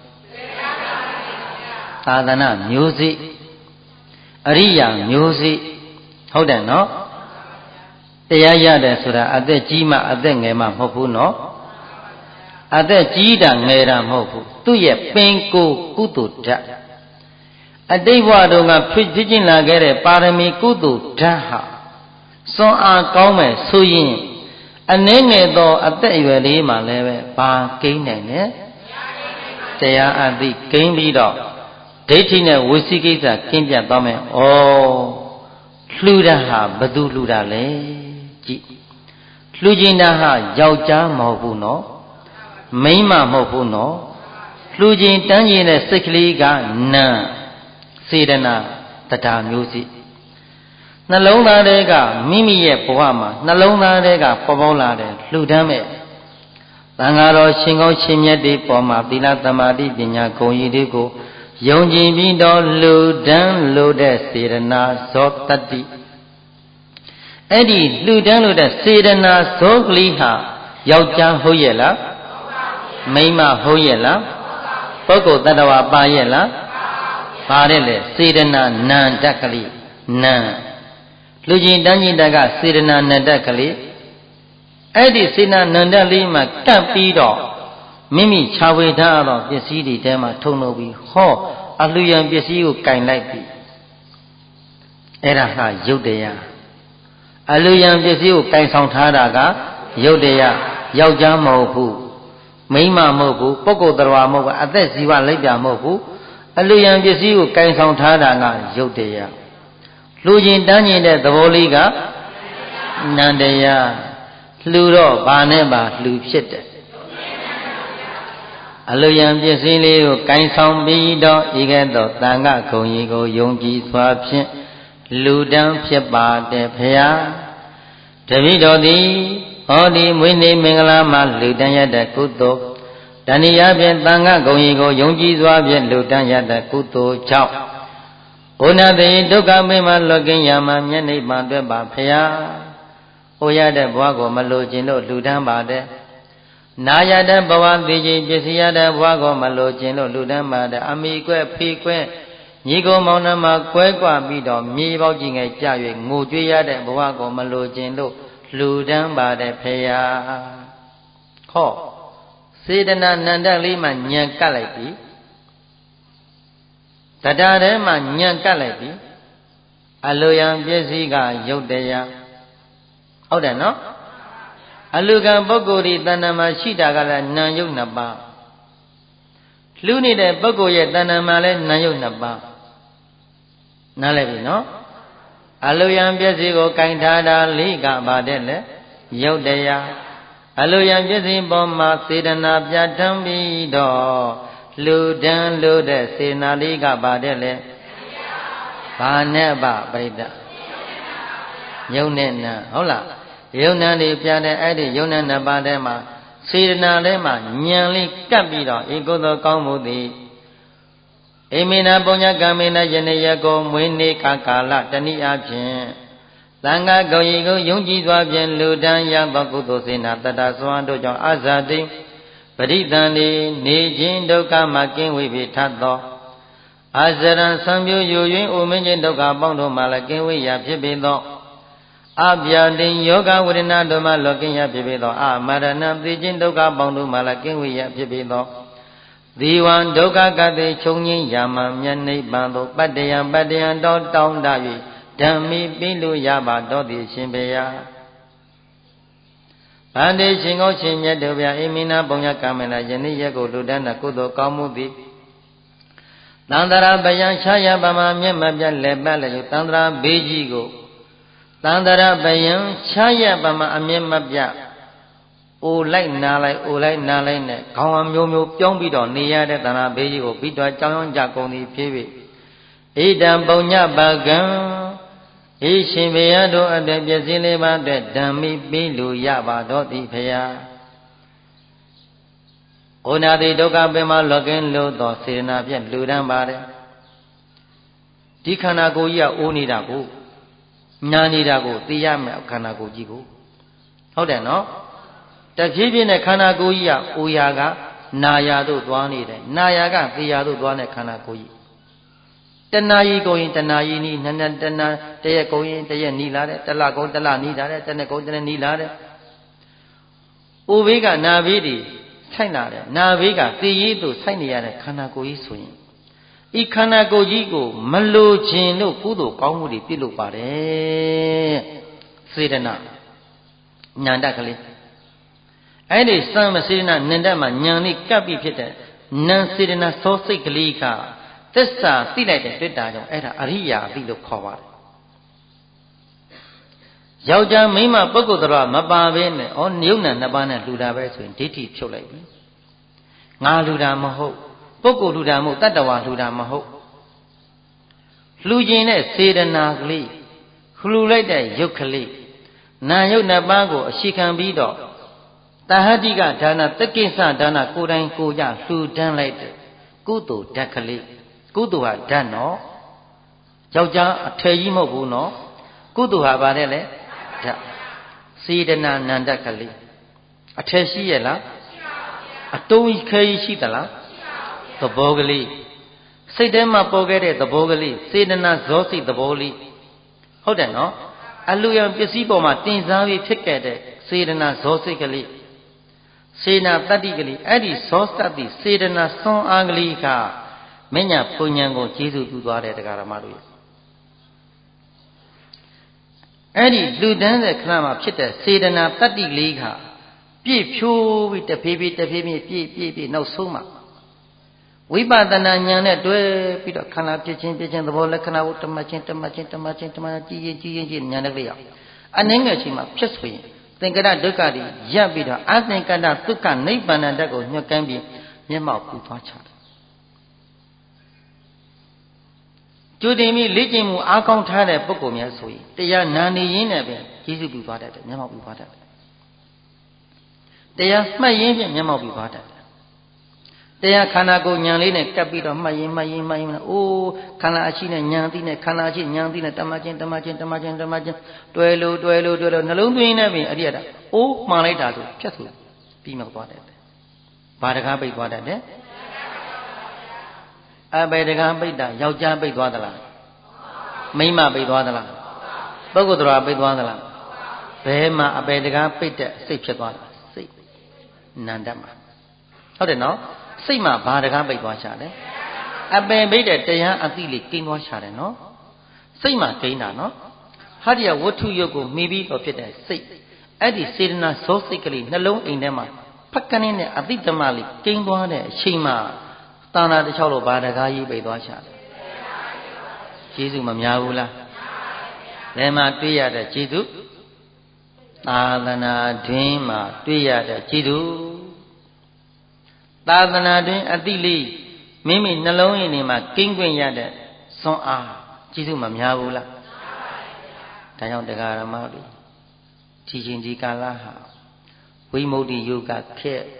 သာသနာမျိုးစိအရိယာမျိုးစိဟုတ်တယ်နော်တရားရတယ်ဆိုတာအသက်ကြီးမှအသက်ငယ်မှမဟုတ်ဘူးနော်အသက်ကြီးတာငယ်တာမဟုတ်ဘူးသူ့ရဲ့ပင်ကိုယ်ကုသိုလ်ဓာတ်အတိတ်ဘဝတုန်းကဖြစ်ကျင်လာခဲ့တဲ့ပါရမီကုသိုလ်ဓာတ်ဟာစွမ်းအားကောင်းမယ်ဆိုရင်အနည်းငယ်သောအသက်အရွယ်လေးမှလည်းပဲဘာကိန်းနိုင်လဲတရားအသိကိန်းပြီးတော့ဒိဋ္ဌိနဲ့ဝိသိကိစ္စကင်းပြတ်သွားမယ်။ဩလှူတာဟာဘသူလှူတာလဲကြည့်လှူခြင်းတာဟာယောက်ျားမဟုတ်ဘူးနော်မိန်းမမဟုတ်ဘူးနော်လှူခြင်းတန်းခြင်းတဲ့စိတ်ကလေးကနံစေတနာတရားမျိုးစီနှလုံးသားထဲကမိမိရဲ့ဘဝမှာနှလုံးသားထဲကပေါ်ပေါက်လာတဲ့လှူဒန်းမဲ့သံဃာတော်ရှင်ကောင်းရှင်မြတ်တွေပေါ်မှာသီလသမာဓိပညာဂုဏ်ရည်တွေကိုယုံကြည်ပြီးတော့လှူဒန်းလို့တဲ့စေတနာဇောတတ္တိအဲ့ဒီလှူဒန်းလို့တဲ့စေတနာဇောကလေးဟာယောက်ျားဟုတ်ရဲ့လားမိန်းမဟုတ်ရဲ့လားပုဂ္ဂိုလ်တ attva ပါရဲ့လားပါတဲ့လေစေတနာနံတက်ကလေးနံလူချင်းတန်းချင်းတက်ကစေတနာနံတက်ကလေးအဲ့ဒီစေတနာနံတက်လေးမှာကပ်ပြီးတော့မိမိခြာဝေထားတော့ပစ္စည်းတွေထဲမှာထုံလို့ပြီးဟောအလှူရန်ပစ္စည်းကိုကင်လိုက်ပြီအဲ့ဒါဟာယုတ်တရားအလှူရန်ပစ္စည်းကိုကင်ဆောင်ထားတာကယုတ်တရားယောက်ျားမဟုတ်ဘူးမိန်းမမဟုတ်ဘူးပုဂ္ဂိုလ်တရားမဟုတ်ဘူးအသက်ဇီဝလိုက်တာမဟုတ်ဘူးအလှူရန်ပစ္စည်းကိုကင်ဆောင်ထားတာကယုတ်တရားလှူခြင်းတန်းခြင်းတဲ့သဘောလေးကနန္တရားလှူတော့ဘာနဲ့ပါလှူဖြစ်တယ်အလိုယံပစ္စည်းလေးကိုကင်ဆောင်ပြီးတော့ဤကဲ့သို့တန်ခဂုံကြီးကိုယုံကြည်စွာဖြင့်လူတန်းဖြစ်ပါတယ်ဖရာတပည့်တော်သည်ဟောဒီမွေးနေ့မင်္ဂလာမှာလူတန်းရတဲ့ကုသိုလ်တဏှာဖြင့်တန်ခဂုံကြီးကိုယုံကြည်စွာဖြင့်လူတန်းရတဲ့ကုသိုလ်ကြောင့်ဩနတိဒုက္ခမေမလွတ်ကင်းရမှာမျက်နှိပ်ပံတွေ့ပါဖရာဟိုရတဲ့ဘဝကိုမလိုချင်လို့လူတန်းပါတယ်နာရတဲ့ဘဝသိခြင်းပစ္စည်းရတဲ့ဘဝကိုမလိုချင်လို့လူတန်းပါတယ်အမိကွဲဖေကွဲညီကိုမောင်နှမကွဲကွာပြီးတော့မြေပေါက်ကြီးငယ်ကြ၍ငိုကြွေးရတဲ့ဘဝကိုမလိုချင်လို့လူတန်းပါတယ်ဖေယာဟောစေတနာနန္တလေးမှညံကပ်လိုက်ပြီတရားထဲမှာညံကပ်လိုက်ပြီအလိုယံပစ္စည်းကယုတ်တရားဟုတ်တယ်နော်အလူကံပုဂ္ဂိုလ်ဒီတဏ္ဍာမှာရှိတာကလည်းနာယုတ်နှစ်ပါးလူနေတဲ့ပုဂ္ဂိုလ်ရဲ့တဏ္ဍာမှာလဲနာယုတ်နှစ်ပါးနားလည်ပြီနော်အလိုယံပစ္စည်းကိုကင်ထားတာလိကပါတဲ့လေယုတ်တရားအလိုယံပစ္စည်းပေါ်မှာစေတနာပြဋ္ဌာန်းပြီးတော့လူတန်းလူတဲ့စေနာလိကပါတဲ့လေဘာနဲ့ပါပြိတ္တယုံနဲ့နာဟုတ်လားယုံနာတွေပြတဲ့အဲ့ဒီယုံနာနှစ်ပါးထဲမှာစေတနာထဲမှာဉာဏ်လေးကပ်ပြီးတော့ဧကုသောကောင်းမှုသည်အိမေနပုညကံမေနယနေ့ယကောမွေးနေ့ကာလတဏိအဖြင့်သံဃာကိုယ်ဤကိုယုံကြည်စွာဖြင့်လူတန်းရသောကုသိုလ်စေနာတတစွမ်းတို့ကြောင့်အာဇာတိပရိသန္တိနေခြင်းဒုက္ခမှကင်းဝေးပြီးထသောအာဇရံသံပြူယူ၍အိုမင်းခြင်းဒုက္ခပေါင်းတို့မှလည်းကင်းဝေးရာဖြစ်ပေသောအပြာတိယောဂဝေဒနာတို့မှလောကင်းရဖြစ်ပေသောအမရဏသိခြင်းဒုက္ခပေါင်းတို့မှလည်းကင်းဝေးရဖြစ်ပေသောသီဝံဒုက္ခကတိခြုံငင်းရာမမြတ်နိဗ္ဗာန်သို့ပတ္တယံတောတောင်းတ၍ဓမ္မိပိလို့ရပါတော်သည်ရှင်ပေယဗန္တိရှင်ကောရှင်မြတ်တို့ဗျာအိမိနာပုံညကမ္မနာယနေ့ရက်ကိုလူတန်းသောကုသိုလ်ကောင်းမှုသည်သန္တရာပယံခြားရပါမှာမျက်မှပြလက်ပတ်လည်းသန္တရာဘေးကြီးကိုသန္တရာပယံခြားရပါမှာအမျက်မပြအိုလိုက်နာလိုက်အိုလိုက်နာလိုက်နဲ့ခေါင်းအမျိုးမျိုးပြောင်းပြီးတော့နေရတဲ့သန္တရာဘေးကြီးကိုပြီးတော့ကြောင်းကြောင်းကြကုန်သည်ဖြစ်၍ဣဒံပုံညပါကံဤရှင်ဘုရားတို့အတွက်ပြည့်စည်လေးပါးအတွက်ဓမ္မိပြီးလူရပါတော်သည်ဖရာဩနာတိဒုက္ခပင်မလောကင်းလို့သောစေနာဖြင့်လူတန်းပါတယ်ဒီခန္ဓာကိုယ်ကြီးကအိုးနေတာကိုညာနေတာကိုသိရမယ်ခန္ဓာကိုယ်ကြီးကိုဟုတ်တယ်နော်တဖြည်းဖြည်းနဲ့ခန္ဓာကိုယ်ကြီးကအိုရာကနာရာတို့သွားနေတယ်နာရာကသိရာတို့သွားတဲ့ခန္ဓာကိုယ်ကြီးတဏှာကြီးကိုရင်တဏှာကြီးနီးနှစ်တဏှာတရက်ကိုရင်တရက်နီးလာတယ်တလကိုတလနီးလာတယ်တနေ့ကိုတနေ့နီးလာတယ်အိုဘေးကနာဘေးတွေဆိုင်လာတယ်နာဘေးကသိရည်တို့ဆိုင်နေရတဲ့ခန္ဓာကိုယ်ကြီးဆိုရင်ဤခန္ဓာကိုယ်ကြီးကိုမလိုခြင်းလို့ကုသိုလ်ကောင်းမှုတွေပြုလုပ်ပါတယ်စေတနာဉာဏ်တက်ကလေးအဲ့ဒီစံမစေတနာနန္တမှာဉာဏ်လေးကပ်ပြီးဖြစ်တဲ့နံစေတနာသောစိတ်ကလေးကသစ္စာသိလိုက်တဲ့တွေ့တာကြောင့်အဲ့ဒါအရိယာအသိလို့ခေါ်ပါတယ်ယောက်ျားမိန်းမပုဂ္ဂိုလ်တော်မပါဘဲနဲ့ဩယုံနာနှစ်ပါးနဲ့လှူတာပဲဆိုရင်ဒိဋ္ဌိဖြုတ်လိုက်ပြီငါလှူတာမဟုတ်ပုဂ္ဂိုလ်လှူတာမဟုတ်တတ္တဝါလှူတာမဟုတ်လှူခြင်းနဲ့စေတနာကလေးလှူလိုက်တဲ့ယုတ်ကလေးနာယုတ်နှစ်ပါးကိုအရှိခံပြီးတော့တဟတိကဒါနတက္ကိစ္စဒါနကိုယ်တိုင်ကိုယ်ကြလှူဒန်းလိုက်တဲ့ကုသိုလ်ဓာတ်ကလေးကုသိုလ်ဟာဓာတ်နော်ယောက်ျားအထည်ကြီးမဟုတ်ဘူးနော်ကုသိုလ်ဟာပါတယ်လေဓာတ်စေတနာနန္ဒကလေးအထည်ရှိရဲ့လားအတုံးခဲကြီးရှိသလားသဘောကလေးစိတ်ထဲမှာပေါ်ခဲ့တဲ့သဘောကလေးစေတနာဇောစိတ်သဘောလေးဟုတ်တယ်နော်အလူယံပစ္စည်းပေါ်မှာတင်စားပြီးဖြစ်ခဲ့တဲ့စေတနာဇောစိတ်ကလေးစေနာတတ္တိကလေးအဲ့ဒီဇောတတ္တိစေတနာဆွမ်းအားကလေးကမညာပူညာကိုကျေးဇူးပြုသွားတဲ့တရားဓမ္မတို့အဲ့ဒီလူတန်းတဲ့ခဏမှာဖြစ်တဲ့စေတနာတတ္တိလေးကပြည့်ဖြိုးပြီးတဖြည်းဖြည်းပြည့်နောက်ဆုံးမှာဝိပဿနာဉာဏ်နဲ့တွဲပြီးတော့ခန္ဓာဖြစ်ခြင်းသဘောလက္ခဏာကိုတမချင်းကြည်ရင်ဉာဏ်နဲ့ကလေးရောက်အနည်းငယ်ချိန်မှာဖြစ်ဆိုရင်သင်္ကရဒုက္ခတွေရပ်ပြီးတော့အသင်္ကတဒုက္ခနိဗ္ဗာန်တတ်ကိုညွှတ်ကမ်းပြီးမျက်မှောက်ပူသွားချတယ်ကျူတင်ပြီးလေ့ကျင့်မှုအားကောင်းထားတဲ့ပုဂ္ဂိုလ်များဆိုရင်တရားနာနေရင်းနဲ့ပဲကျေးဇူးပြုသွားတတ်တယ်မျက်မှောက်ပြုသွားတတ်တယ်တရားမှတ်ရင်းဖြင့်မျက်မှောက်ပြုသွားတတ်တယ်တရားခန္ဓာကိုယ်ဉာဏ်လေးနဲ့ကပ်ပြီးတော့မှတ်ရင်အိုးခန္ဓာအရှိနဲ့ဉာဏ်သိနဲ့ခန္ဓာအရှိဉာဏ်သိနဲ့တမချင်းတွဲလို့နှလုံးသွင်းနေပြီအဲ့ဒီကအိုးမှန်လိုက်တာဆိုဖြတ်ဆိုပြီးမှသွားတတ်တယ်ဘာတကားပိတ်သွားတတ်တယ်အဘယ်တကားပိတ်တာယောက်ျားပိတ်သွားသလားမိန်းမပိတ်သွားသလားပုဂ္ဂိုလ်တော်ပိတ်သွားသလားဘယ်မှာအဘယ်တကားပိတ်တဲ့စိတ်ဖြစ်သွားတာစိတ်နန္ဒမှာဟုတ်တယ်နော်စိတ်မှာဘာတကားပိတ်သွားချတယ်အပင်ပိတ်တဲ့တရားအသိလေးကိန်းသွားချတယ်နော်စိတ်မှာကိန်းတာနော်ဟာဒီယဝတ္ထုယုတ်ကိုမှီပြီးတော့ဖြစ်တဲ့စိတ်အဲ့ဒီစေတနာဇောစိတ်ကလေးနှလုံးအိမ်ထဲမှာဖက်ကနေနဲ့အသိဓမ္မလေးကိန်းသွားတဲ့အချိန်မှာတသာနာတစ်ချောက်လို့ဘာတကားကြီးပိတ်သွားချတယ်ကျေးဇူးမများဘူးလားဘယ်မှာတွေ့ရတဲ့ကျေးဇူးသာသနာတွင်မှာတွေ့ရတဲ့ကျေးဇူးသာသနာတွင်အတိလေးမိမိနှလုံးရည်နေမှာကင်းကွင်းရတဲ့စွမ်းအားကျေးဇူးမများဘူးလားဒါကြောင့်တရားဓမ္မတွေဒီချိန်ဒီကာလဟာဝိမု ക്തി ယောဂခေတ်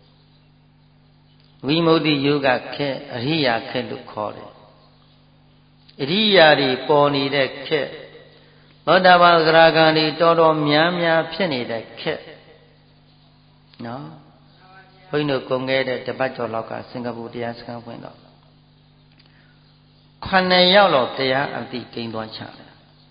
ဝိမု ക്തി ယောဂခေတ်အရိယာခေတ်လို့ခေါ်တယ်အရိယာတွေပေါ်နေတဲ့ခေတ်သောတာပန်သရဂံတွေတော်တော်များများဖြစ်နေတဲ့ခေတ်နော်ဘုန်းကြီးတို့ကုန်ခဲ့တဲ့တပတ်ကျော်လောက်ကစင်ကာပူတရားစခန်းဖွင့်တော့9ယောက်လောက်တရားအသိကိန်းသွားချတယ်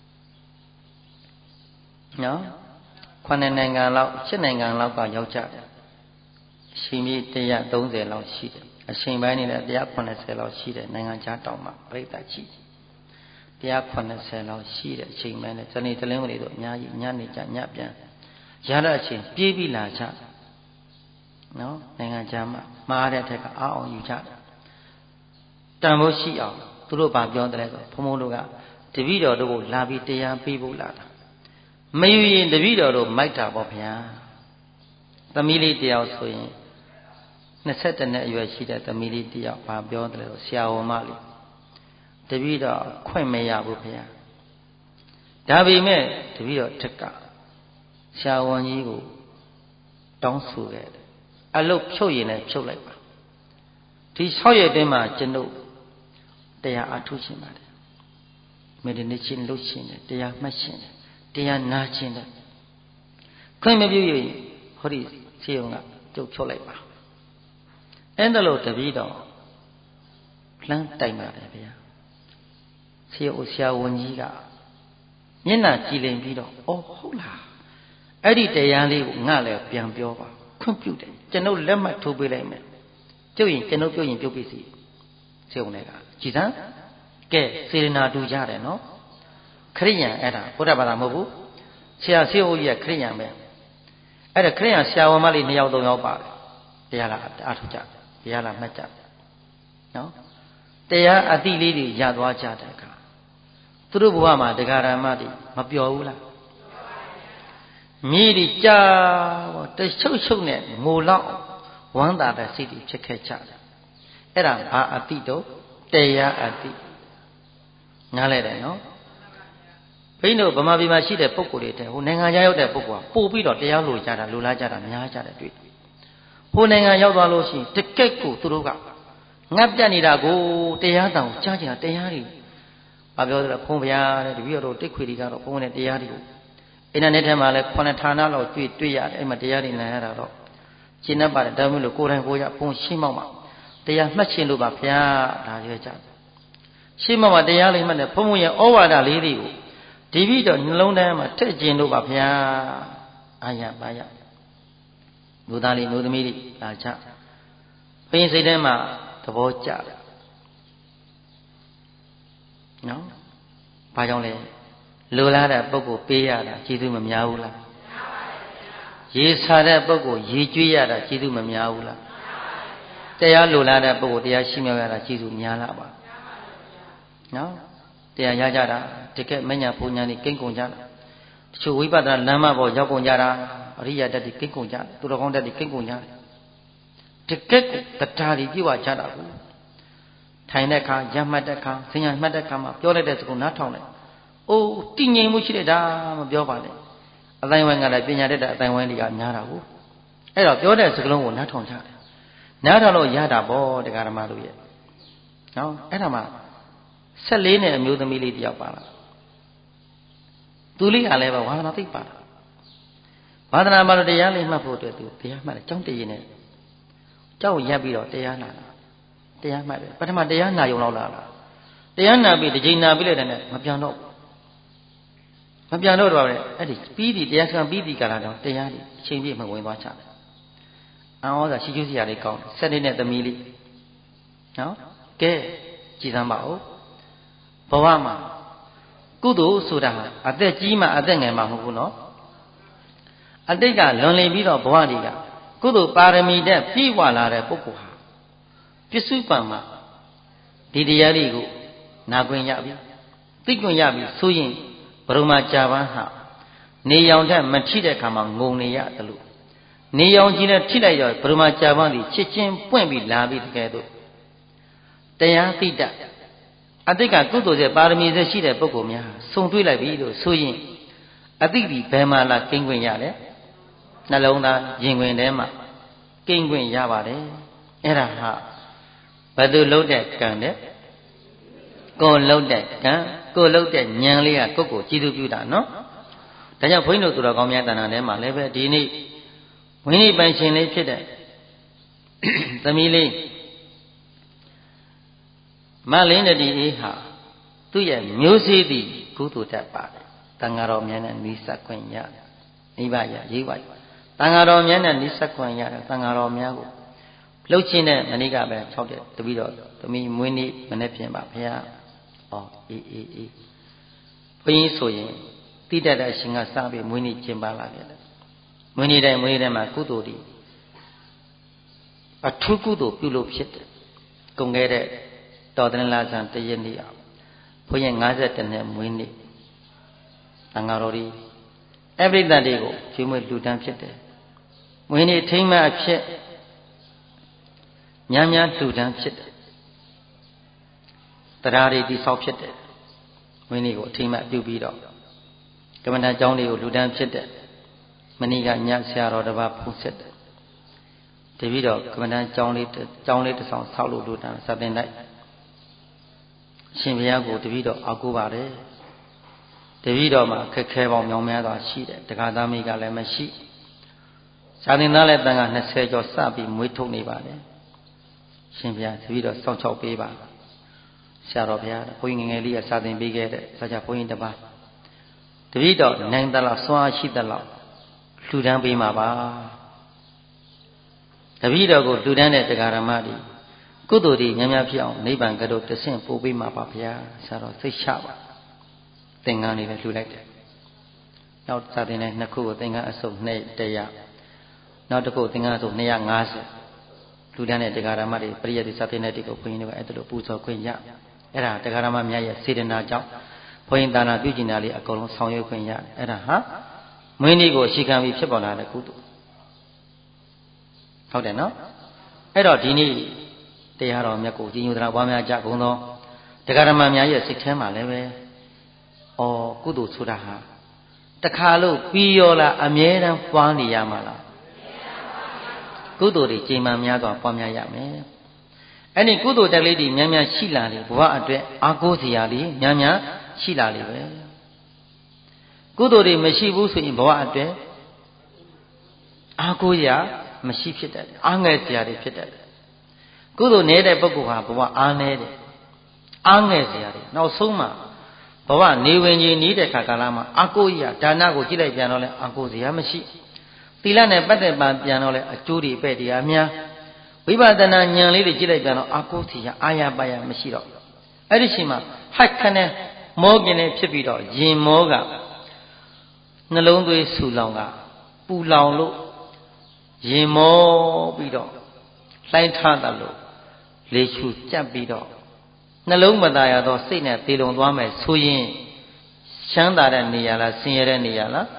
နော်9နိုင်ငံလောက်7နိုင်ငံလောက်ကရောက်ကြတယ်အချိန်ကြီး130လောက်ရှိတယ်အချိန်ပိုင်းနေလည်း180လောက်ရှိတယ်နိုင်ငံခြားတောင်မှပြိတ္တရှိ180လောက်ရှိတဲ့အချိန်ပိုင်းနဲ့ဇနီးတလင်းဝင်တို့အများကြီးညနေကြညပြန်ရတဲ့အချိန်ပြေးပြီးလာကြနော်နိုင်ငံခြားမှာမှားတဲ့အထက်ကအားအောင်ယူကြတယ်တန်ဖို့ရှိအောင်သူတို့ဘာပြောတယ်ဆိုဘုံဘုံတို့ကတပည့်တော်တို့ကိုလာပြီးတရားပေးဖို့လာတာမယူရင်တပည့်တော်တို့မိုက်တာပေါ့ဗျာသမီးလေးတယောက်ဆိုရင်22နှစ်အရွယ်ရှိတဲ့သမီးလေးတယောက်ဘာပြောတယ်ဆိုဆရာဝန်မလေးတပည့်တော်ခွင့်မရဘူးဗျာဒါပေမဲ့တပည့်တော်ထက်ကဆရာဝန်ကြီးကိုတောင်းဆိုခဲ့တယ်အလုတ်ဖြုတ်ရင်လည်းဖြုတ်လိုက်ပါဒီ6ရက်အတွင်းမှာကျွန်ုပ်တရားအထုရှင်ပါတယ်မေတ္တာနဲ့ချင်းလှုပ်ရှင်တယ်တရားမှတ်ရှင်တယ်တရားနာခြင်းတယ်ခွင့်မပြုရင်ဟောဒီခြေုံကကျုပ်ဖြုတ်လိုက်ပါအဲ့ဒါလို့တပည့်တော်လှမ်းတိုင်ပါတယ်ဗျာဆရာဝန်ကြီးကမျက်နှာကြည်လင်ပြီးတော့အော်ဟုတ်လားအဲ့ဒီတရားလေးကိုငါလည်းပြန်ပြောပါခွင့်ပြုတယ်ကျွန်ုပ်လက်မှတ်ထိုးပေးလိုက်မယ်ကျုပ်ရင်ကျွန်ုပ်ပြုတ်ရင်ပြုတ်ပြီစီဆရာဝန်ကကြည်စမ်းကဲစေရနာတူကြတယ်နော်ခရိယံအဲ့ဒါဘုရားဘာသာမဟုတ်ဘူးဆရာဆေးဦးကြီးကခရိယံပဲအဲ့ဒါခရိယံဆရာဝန်မလေး2ယောက်3ယောက်ပါတယ်တရားလာအားထုတ်ကြတရားလာမှတ်ကြနော်တရားအတိလေးတွေရသွားကြတဲ့အခါသူတို့ဘဝမှာတရားဓမ္မတွေမပျော်ဘူးလားမြေတွေကြာတရှုပ်နဲ့ငိုလောက်ဝမ်းသာတဲ့စိတ်တွေဖြစ်ခဲ့ကြတယ်အဲ့ဒါဘာအတိတော့တရားအတိနားလဲတယ်နော်ဘိန်းတို့ဗမာပြည်မှာရှိတဲ့ပုဂ္ဂိုလ်တွေတဲ့ဟိုနိုင်ငံခြားရောက်တဲ့ပုဂ္ဂိုလ်ကပို့ပြီးတော့တရားလိုကြတာလိုလားကြတာများကြတယ်တွေ့ဟိုနိုင်ငံရောက်သွားလို့ရှိရင်တကက်ကိုသူတို့ကငတ်ပြတ်နေတာကိုတရားတောင်ကြားကြတာတရားတွေဘာပြောသလဲဖုံးဗျာတဲ့တပည့်တော်တိတ်ခွေတွေကတော့ဖုံးတဲ့တရားတွေကိုအင်တာနက်ထဲမှာလည်း9ဌာနလောက်တွေ့ရတယ်အဲ့မှာတရားတွေနာရတာတော့ရှင်းတတ်ပါတယ်ဒါမှမဟုတ်ကိုယ်တိုင်ကိုယ်ရဖုံးရှင်းမောက်မှာတရားမှတ်ရှင်းလို့ပါဗျာဒါပြောကြရှင်းမောက်မှာတရားလေးမှတ်တယ်ဖုံးရဲ့ဩဝါဒလေးတွေကိုဒီပြီးတော့နှလုံးထဲမှာထည့်ကျင်လို့ပါဗျာအာရပါရလူသားလေးလူသမီးလေးလာချဘင်းစိတ်ထဲမှာသဘောကျတယ်နော်ဘာကြောင့်လဲလိုလားတဲ့ပုဂ္ဂိုလ်ပေးရတာကျေးဇူးမများဘူးလားများပါတယ်ဗျာရေစာတဲ့ပုဂ္ဂိုလ်ရေကျွေးရတာကျေးဇူးမများဘူးလားများပါတယ်ဗျာတရားလိုလားတဲ့ပုဂ္ဂိုလ်တရားရှိမြောက်ရတာကျေးဇူးများလားပါများပါတယ်ဗျာနော်တရားရကြတာတကယ်မညာပူညာနေကိန်းကုန်ကြတာတချို့ဝိပဿနာလမ်းမပေါ်ရောက်ကုန်ကြတာအရိယာတတ်တွေကိန်းကုန်ကြတယ်သူတော်ကောင်းတတ်တွေကိန်းကုန်ကြတယ်တကယ်တရားတွေပြည့်ဝကြတာကိုထိုင်တဲ့အခါရမှတ်တဲ့အခါဆင်ညာမှတ်တဲ့အခါမှာပြောလိုက်တဲ့စကားနားထောင်လိုက်အိုးတည်ငြိမ်မှုရှိတဲ့ဒါမပြောပါနဲ့အတိုင်းဝိုင်းကလည်းပညာတတ်တဲ့အတိုင်းဝိုင်းတွေကများတာကိုအဲ့တော့ပြောတဲ့စကားလုံးကိုနားထောင်ကြတယ်နားထောင်လို့ရတာပေါ့တရားဓမ္မတို့ရဲ့နော်အဲ့ဒါမှ14နဲ့အမျိုးသမီးလေးတယောက်ပါလာသူလေးကလည်းပဲဝါသနာသိပ်ပါတာဝါသနာမှာတော့တရားလေးမှတ်ဖို့အတွက်သူတရားမှတ်တယ်ကြောင်းတည်ရင်နဲ့ကြောက်ရက်ပြီးတော့တရားနာတာတရားမှတ်တယ်ပထမတရားနာယုံလောက်လာတာတရားနာပြီးတစ်ချိန်နာပြီးလိုက်တဲ့နဲ့မပြန်တော့ပါပဲအဲ့ဒီပြီးပြီတရားစံပြီးပြီကလာတော့တရားကြီးအချိန်ပြည့်မဝင်သွားချတယ်အံဩဇာရှိကျူးစရာလေးကောင်းတယ်7နှစ်သမီးလေးနော်ကဲကြည်စမ်းပါဦးဘဝမှာကုသိုလ်ဆိုတာအသက်ကြီးမှအသက်ငယ်မှမဟုတ်ဘူးနော်အတိတ်ကလွန်လည်ပြီးတော့ဘဝတွေကကုသိုလ်ပါရမီတဲ့ပြည့်ဝလာတဲ့ပုဂ္ဂိုလ်ဟာပစ္စုပန်မှာဒီတရားတွေကိုနာခွင့်ရပြီသိခွင့်ရပြီဆိုရင်ဘုရုံမှာကြာပန်းဟာနေရောင်ထက်မထိတဲ့ခါမှာငုံနေရတယ်လို့နေရောင်ကြီးနဲ့ထိလိုက်တော့ဘုရုံမှာကြာပန်းဒီချစ်ချင်းပွင့်ပြီးလာပြီးတကယ်တော့တရားသိတတ်အတိတ်ကကုသိုလ်ရဲ့ပါရမီဆက်ရှိတဲ့ပုဂ္ဂိုလ်များစုံတွေ့လိုက်ပြီလို့ဆိုရင်အတိတ်ဒီဘယ်မှာလာကိန်းခွင့်ရလဲနှလုံးသားရင်ခွင်ထဲမှာကိန်းခွင့်ရပါတယ်အဲ့ဒါဟာဘယ်သူလုပ်တဲ့ကံတဲ့ကိုလုပ်တဲ့ကံကိုလုပ်တဲ့ဉာဏ်လေးကကိုယ့်ကိုကြည်သူပြုတာနော်ဒါကြောင့်ဘုန်းကြီးတို့သူတော်ကောင်းများတဏ္ဍာထဲမှာလည်းပဲဒီနေ့ဝိနည်းပိုင်ရှင်လေးဖြစ်တဲ့သမီးလေးမလင်းတတိအေးဟာသူ့ရဲ့မျိုးစေ့သည့်ကုသိုလ်တတ်ပါတယ်တန်ဃာတော်များနဲ့နိစ္စခွင့်ရနိဗ္ဗာန်ရရေးပါတန်ဃာတော်များနဲ့နိစ္စခွင့်ရတယ်တန်ဃာတော်များကိုလှုပ်ချင်းတဲ့မနေ့ကပဲ6တဲ့တပည့်တော်သမီးမွေးနေ့မနေ့ပြင်ပါဘုရားဩအေးဘုန်းကြီးဆိုရင်တိတတ်တဲ့အရှင်ကစပြီးမွေးနေ့ကျင်းပါလာခဲ့တယ်မွေးနေ့တိုင်းမှာကုသိုလ်ဒီအထူးကုသိုလ်ပြုလို့ဖြစ်တယ်ကုန်ခဲ့တဲ့တော်တရလာဆန်တရက်နေ့အောင်ဘုန်းကြီး52နှစ်မွေးနေ့တန်ဃာတော်ဒီအပိဋကတွေကိုကျွေးမွေးလှူဒန်းဖြစ်တယ်မွေးနေ့ထိမ့်မှအဖြစ်များလှူဒန်းဖြစ်တယ်တရားတွေတိဆောက်ဖြစ်တယ်မွေးနေ့ကိုအထိမ့်မှပြုပြီးတော့ကမ္မဋ္ဌာန်းကျောင်းတွေကိုလှူဒန်းဖြစ်တယ်မနေ့ကညဆရာတော်တစ်ပါးဖုံးဆက်တယ်တပည့်တော်ကမ္မဋ္ဌာန်းကျောင်းလေးတစ်ဆောင်ဆောက်လို့လှူဒန်းစာသင်တိုက်ရှင်ဘုရားကိုတပည့်တော်အားကိုးပါတယ်တပည့်တော်မှာခက်ခဲပေါင်းမြောင်များစွာရှိတယ်တက္ကသမိကလည်းမရှိစာသင်သားလည်းတန်ခါ20ကျော်စပြီးမွေးထုတ်နေပါတယ်ရှင်ဘုရားတပည့်တော်စောင့်ချောက်ပေးပါဆရာတော်ဘုရားဘုန်းကြီးငယ်လေးကစာသင်ပေးခဲ့တဲ့ဆရာဘုန်းကြီးတစ်ပါးတပည့်တော်နိုင်သလောက်စွမ်းအားရှိသလောက်လှူဒန်းပေးမှာပါတပည့်တော်ကိုလှူဒန်းတဲ့တရားဓမ္မတွေကုသိုလ်တွေများဖြစ်အောင်နိဗ္ဗာန်ကတော့တဆင့်ပို့ပေးမှာပါဗျာဆရာတော်သိချပါသင်္ကန်းလေးလည်းလှူလိုက်တယ်နောက်စာသင်တိုင်း2ခုကိုသင်္ကန်းအစုပ်100နောက်တစ်ခုသင်္ကန်းအစုပ်250လှူဒန်းတဲ့တရားဓမ္မတွေပရိယတ်စာသင်တဲ့တွေကိုဘုန်းကြီးတို့အဲ့ဒါလိုပူဇော်ခွင့်ရအဲ့ဒါတရားဓမ္မများရဲ့စေတနာကြောင့်ဘုန်းကြီးသာနာပြုကျင်တာလေးအကုန်လုံးဆောင်ရွက်ခွင့်ရအဲ့ဒါဟာမွေးနေ့ကိုအရှိခံပြီးဖြစ်ပေါ်လာတဲ့ကုသိုလ်ဟုတ်တယ်နော်အဲ့တော့ဒီနေ့တရားတော်မြတ်ကိုကြီးညိုသနာပွားများကြကုန်သောတရားဓမ္မများရဲ့စိတ်ထဲမှာလည်းပဲကုသိုလ်ဆိုတာဟာတခါလို့ပြီးရောလားအမြဲတမ်းပွားနေရမှာလားကုသိုလ်တွေချိန်မှများစွာပွားများရမယ်အဲ့ဒီကုသိုလ်တက်လေးတွေများရှိလာလေဘဝအတွက်အာကိုးစရာလေးများရှိလာလေပဲကုသိုလ်တွေမရှိဘူးဆိုရင်ဘဝအတွက်အာကိုးရမရှိဖြစ်တတ်တယ်အားငယ်စရာတွေဖြစ်တတ်တယ်ကုသိုလ်နေတဲ့ပုဂ္ဂိုလ်ဟာဘဝအားနည်းတယ်အားငယ်စရာတွေနောက်ဆုံးမှာဘဝနေဝင်ကြီးနေတဲ့ခါကာလမှာအာကိုးရဒါနကိုကြည့်လိုက်ပြန်တော့လဲအာကိုးစရာမရှိသီလနဲ့ပတ်သက်ပြန်တော့လဲအကျိုးတွေပဲ့တရားများဝိပဿနာဉာဏ်လေးတွေကြည့်လိုက်ပြန်တော့အာကိုးစရာအာရပါရမရှိတော့အဲ့ဒီချိန်မှာဟိုက်ခနဲ့မောကင်းနေဖြစ်ပြီးတော့ရင်မောကနှလုံးသွေးဆူလောင်ကပူလောင်လို့ရင်မောပြီးတော့လှိုင်းထားတယ်လို့လေချူကြက်ပြီးတော့နှလုံးမသားရသောစိတ်နဲ့သေလုံသွားမယ်ဆိုရင်ချမ်းသာတဲ့နေရာလားဆင်းရဲတဲ့နေရာလား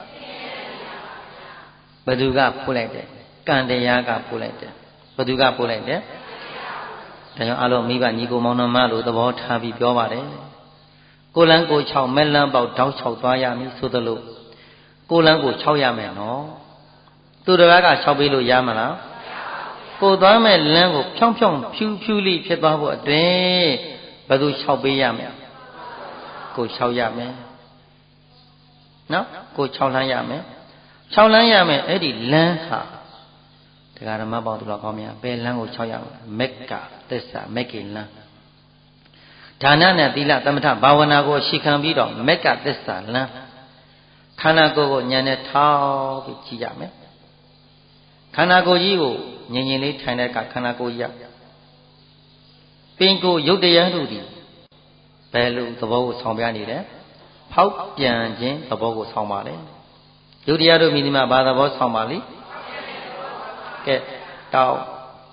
ဘယ်သူကပို့လိုက်တယ်ကံတရားကပို့လိုက်တယ်ဘယ်သူကပို့လိုက်တယ်ဒါကြောင့်အလုံးမိဘညီကိုမောင်နှမလို့သဘောထားပြီးပြောပါတယ်ကိုလန်းကို6မဲ့လန်းပေါက်တောက်6သွားရမည်ဆိုသလိုကိုလန်းကို6ရမယ်နော်သူတစ်ပါးက6ပေးလို့ရမလားကိုသွားမဲ့လမ်းကိုဖြောင်းဖြူလေးဖြစ်သွားဖို့အတွက်ဘယ်သူ6ပေးရမလဲကို6ရမယ်နော်ကို6လမ်းရမယ်6လမ်းရမယ်အဲ့ဒီလမ်းဟာတရားဓမ္မပေါင်းသူတော်ကောင်းများဘယ်လမ်းကို6ရမလဲမက္ကသစ္စာမက္ကေလမ်းဒါနနဲ့သီလသမထဘာဝနာကိုရှေခံပြီးတော့မက္ကသစ္စာလမ်းခန္ဓာကိုယ်ကိုဉာဏ်နဲ့ထောက်ပြီးကြည့်ရမယ်ခန္ဓာကိုယ်ကြီးကိုငြိမ်ငြိမ်လေးထိုင်တဲ့အခါခန္ဓာကိုယ်ကြီးပင်ကိုရုပ်တရားတို့သည်ဘယ်လိုသဘောကိုဆောင်ပြနေတယ်ဖောက်ပြန်ခြင်းသဘောကိုဆောင်ပါလေရုပ်တရားတို့မြည်ဒီမှာဘာသဘောဆောင်ပါလိကဲတောက်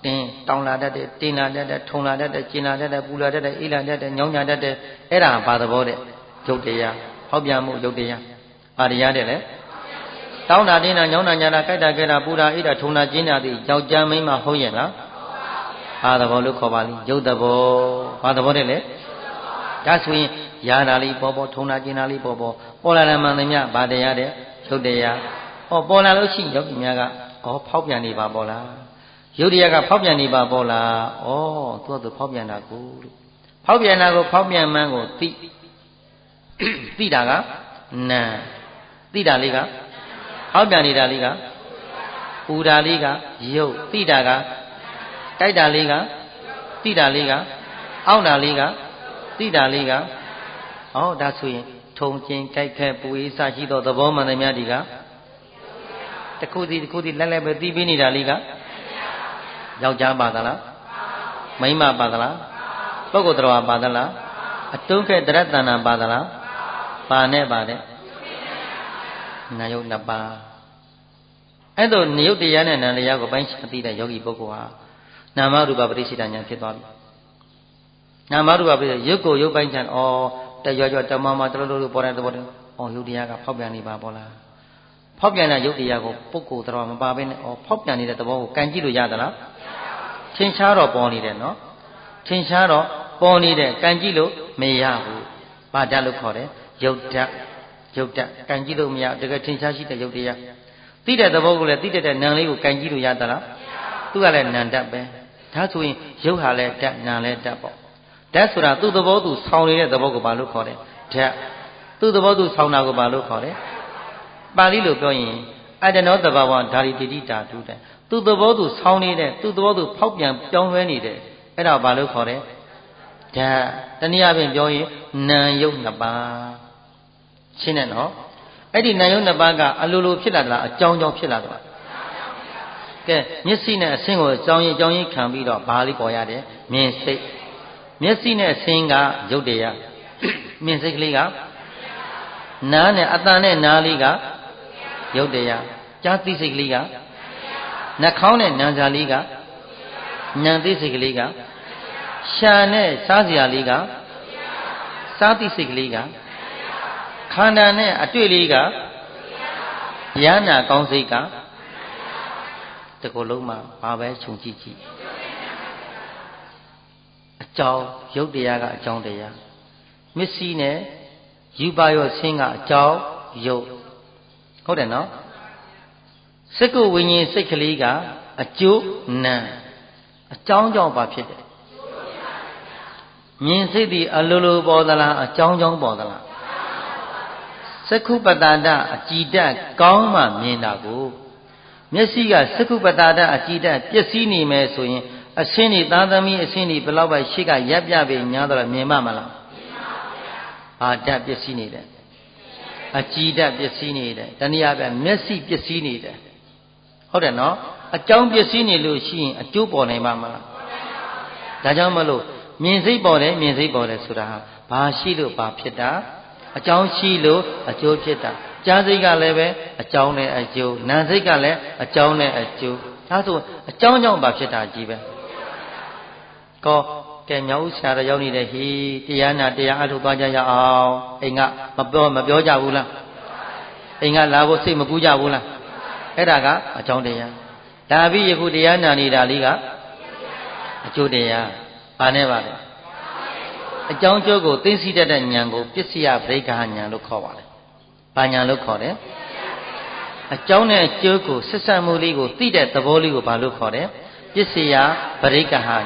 တင်းတောင်းလာတတ်တယ်တင်းလာတတ်တယ်ထုံလာတတ်တယ်ကျင်လာတတ်တယ်ပူလာတတ်တယ်အေးလာတတ်တယ်ညောင်းညာတတ်တယ်အဲ့ဒါဘာသဘောတဲ့ရုပ်တရားဖောက်ပြန်မှုရုပ်တရားဘာတရားတဲ့လဲတောင်းတာတင်းတာညောင်းတာညာတာကြိုက်တာကြဲတာပူတာအေးတာထုံတာကျင်တာသည်ယောက်ျားမိန်းမဟုတ်ရဲ့လားဘာသဘောလို့ခေါ်ပါလိရုပ်သဘောဘာသဘောတဲ့လဲဒါဆိုရင်ရာတာလေးပေါ်ပေါ်ထုံတာကျင်တာလေးပေါ်ပေါ်ပေါ်လာတယ်မှန်သမျှဘာတရားတဲ့ရုပ်တရားဟောပေါ်လာလို့ရှိရင်ယောဂီများကဖောက်ပြန်နေပါပေါ်လားရုပ်တရားကဖောက်ပြန်နေပါပေါ်လားသူ့သူဖောက်ပြန်တာကိုလို့ဖောက်ပြန်တာကိုဖောက်ပြန်မှန်းကိုသိတာကနာသိတာလေးကဖောက်ပြန်နေတာလေးကပူတာလေးကရုပ်သိတာကကြိုက်တာလေးကသိတာလေးကအောင့်တာလေးကသိတာလေးကဒါဆိုရင်ထုံကျင်ကြိုက်ခဲပူအေးစရှိသောသဘောမှန်သမျှဒီကတခုစီလက်ပဲသိပြီးနေတာလေးကယောက်ျားပါသလားမိန်းမပါသလားပုဂ္ဂိုလ်တော်ပါသလားအတုံးခဲတရတ္တနာပါသလားပါနဲ့ပါတဲ့နာယုတ်နှစ်ပါးအဲ့တော့နိယုတ်တရားနဲ့နာမ်တရားကိုပိုင်းခြားသိတဲ့ယောဂီပုဂ္ဂိုလ်ဟာနာမရူပပရိစ္ဆေဒဉာဏ်ဖြစ်သွားပြီနာမရူပပရိစ္ဆေရုပ်ကိုရုပ်ပိုင်းခြားတရွရွတမမတလို့ပေါ်တဲ့သဘောတည်းရုပ်တရားကဖောက်ပြန်နေပါပေါ်လားဖောက်ပြန်တဲ့ရုပ်တရားကိုပုဂ္ဂိုလ်တော်မပါဘဲနဲ့ဖောက်ပြန်နေတဲ့သဘောကိုကန်ကြည့်လို့ရသလားထင်ရှားတော့ပေါ်နေတယ်နော်ထင်ရှားတော့ပေါ်နေတဲ့ကန်ကြည့်လို့မရဘူးဘာဓာတ်လို့ခေါ်တယ်ရုပ်ဓာတ်ကန်ကြည့်လို့မရတကယ်ထင်ရှားရှိတဲ့ရုပ်တရားသိတဲ့သဘောကိုလည်းသိတဲ့နာမ်လေးကိုကန်ကြည့်လို့ရသလားသူကလည်းနာမ်ဓာတ်ပဲဒါဆိုရင်ရုပ်ဟာလည်းဓာတ်နာမ်လည်းဓာတ်ပေါ့ဓာတ်ဆိုတာသူ့သဘောသူဆောင်းနေတဲ့သဘောကိုဘာလို့ခေါ်တယ်ဓာတ်သူ့သဘောသူဆောင်းတာကိုဘာလို့ခေါ်တယ်ပါဠိလိုပြောရင်အတ္တနောသဘာဝဓာရီတိတိဓာတုတဲ့သူ့သဘောသူဆောင်းနေတဲ့သူ့သဘောသူဖောက်ပြန်ပြောင်းလဲနေတယ်အဲ့ဒါဘာလို့ခေါ်တယ်ဓာတ်တနည်းအားဖြင့်ပြောရင်နာမ်ယုတ်နှစ်ပါးရှင်းတယ်နော်အဲ့ဒီနာမ်ယုတ်နှစ်ပါးကအလိုလိုဖြစ်လာသလားအကြောင်းဖြစ်လာသလားကဲမျက်စိနဲ့အဆင်းကိုအကြောင်းရင်းခံပြီးတော့ဘာလေးပေါ်ရတယ်မြင်စိတ်မျက်စိနဲ့အဆင်းကရုပ်တရားမြင်စိတ်ကလေးကနားနဲ့အတန်နဲ့နားလေးကရုပ်တရားကြားသိစိတ်ကလေးကနှာခေါင်းနဲ့နားကြားလေးကဉာဏ်သိစိတ်ကလေးကရှာနဲ့စားစရာလေးကစားသိစိတ်ကလေးကခန္ဓာနဲ့အတွေ့လေးကဉာဏ်နာကောင်းစိတ်ကတကူလုံးမှာဘာပဲခြုံကြည့်အကြောင်းရုပ်တရားကအကြောင်းတရားမျက်စိနဲ့ယူပါရောဆင်းကအကြောင်းရုပ်ဟုတ်တယ်နော်စက္ကုဝိညာဉ်စိတ်ကလေးကအကျိုးနာအကြောင်းကြောင့်ပါဖြစ်တယ်မြင်စိတ်ဒီအလိုလိုပေါ်သလားအကြောင်းပေါ်သလားစက္ခုပတ္တဒအကြည်ဓာတ်ကောင်းမှမြင်တာကိုမျက်စိကစက္ခုပတ္တဒအကြည်ဓာတ်ပျက်စီးနေမယ်ဆိုရင်အရှင်းဒီသာသမီအရှင်းဒီဘယ်လောက်ပဲရှေ့ကရပ်ပြပေညာတော့မြင်မှမလားဘာဓာတ်ပျက်စီးနေတယ်အကြည်ဓာတ်ပျက်စီးနေတယ်တနည်းအားဖြင့်မျက်စိပျက်စီးနေတယ်ဟုတ်တယ်နော်အကြောင်းပျက်စီးနေလို့ရှိရင်အကျိုးပေါ်နိုင်မှာမလားဒါကြောင့်မလို့မြင်စိတ်ပေါ်တယ်ဆိုတာဟာဘာရှိလို့ဘာဖြစ်တာအကြောင်းရှိလို့အကျိုးဖြစ်တာကြားစိတ်ကလည်းပဲအကြောင်းနဲ့အကျိုးနာမ်စိတ်ကလည်းအကြောင်းနဲ့အကျိုးဒါဆိုအကြောင်းကြောင့်ဘာဖြစ်တာကြီးပဲကောကဲမြောက်ဦးဆရာတော်ရောက်နေတဲ့ဟေးတရားနာတရားအထုတ်သွားကြရအောင်အိမ်ကမပြောကြဘူးလားအိမ်ကလာဖို့စိတ်မကူးကြဘူးလားအဲ့ဒါကအကြောင်းတရားဒါပြီးယခုတရားနာနေတာလေးကအကျိုးတရားဘာနဲ့ပါလဲအကြောင်းကျိုးကိုသိသိတတ်တဲ့ဉာဏ်ကိုပစ္စယပရိက္ခဉာဏ်လို့ခေါ်ပါတယ်ဘာဉာဏ်လို့ခေါ်တယ်အကြောင်းနဲ့အကျိုးကိုဆက်ဆက်မှုလေးကိုသိတဲ့သဘောလေးကိုဘာလို့ခေါ်တယ်ပစ္စယပရိက္ခဉာဏ်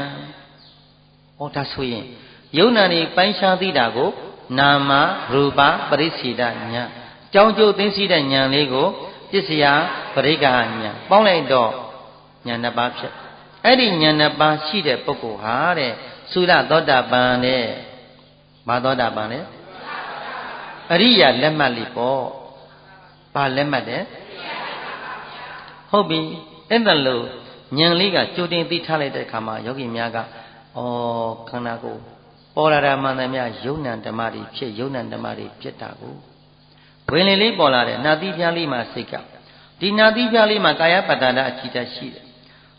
ဒါဆိုရင်ယုံနာနေပိုင်းခြားသိတာကိုနာမရူပပရိစ္ဆေဒဉာဏ်ကြောင်းကျိုးသိသိတဲ့ဉာဏ်လေးကိုပစ္စယပရိက္ခဉာဏ်ပေါင်းလိုက်တော့ဉာဏ်နှစ်ပါးဖြစ်အဲ့ဒီဉာဏ်နှစ်ပါးရှိတဲ့ပုဂ္ဂိုလ်ဟာတဲ့သုရသောတာပန်နဲ့ဘာသောတာပန်လဲအရိယာလက်မှတ်လေးပေါ့ဘာလက်မှတ်တဲ့ဟုတ်ပြီအဲ့ဒါလို့ဉာဏ်လေးကကြိုတင်သိထားလိုက်တဲ့အခါမှာယောဂီများကခန္ဓာကိုယ်ပေါ်လာတာမှန်တယ်များယုံနံဓမ္မတွေဖြစ်ယုံနံဓမ္မတွေဖြစ်တာကိုဝင်လေလေးပေါ်လာတဲ့နာတိပြားလေးမှာစိတ်ကဒီနာတိပြားလေးမှာကာယပတ္တနာအကြည်ဓာတ်ရှိတယ်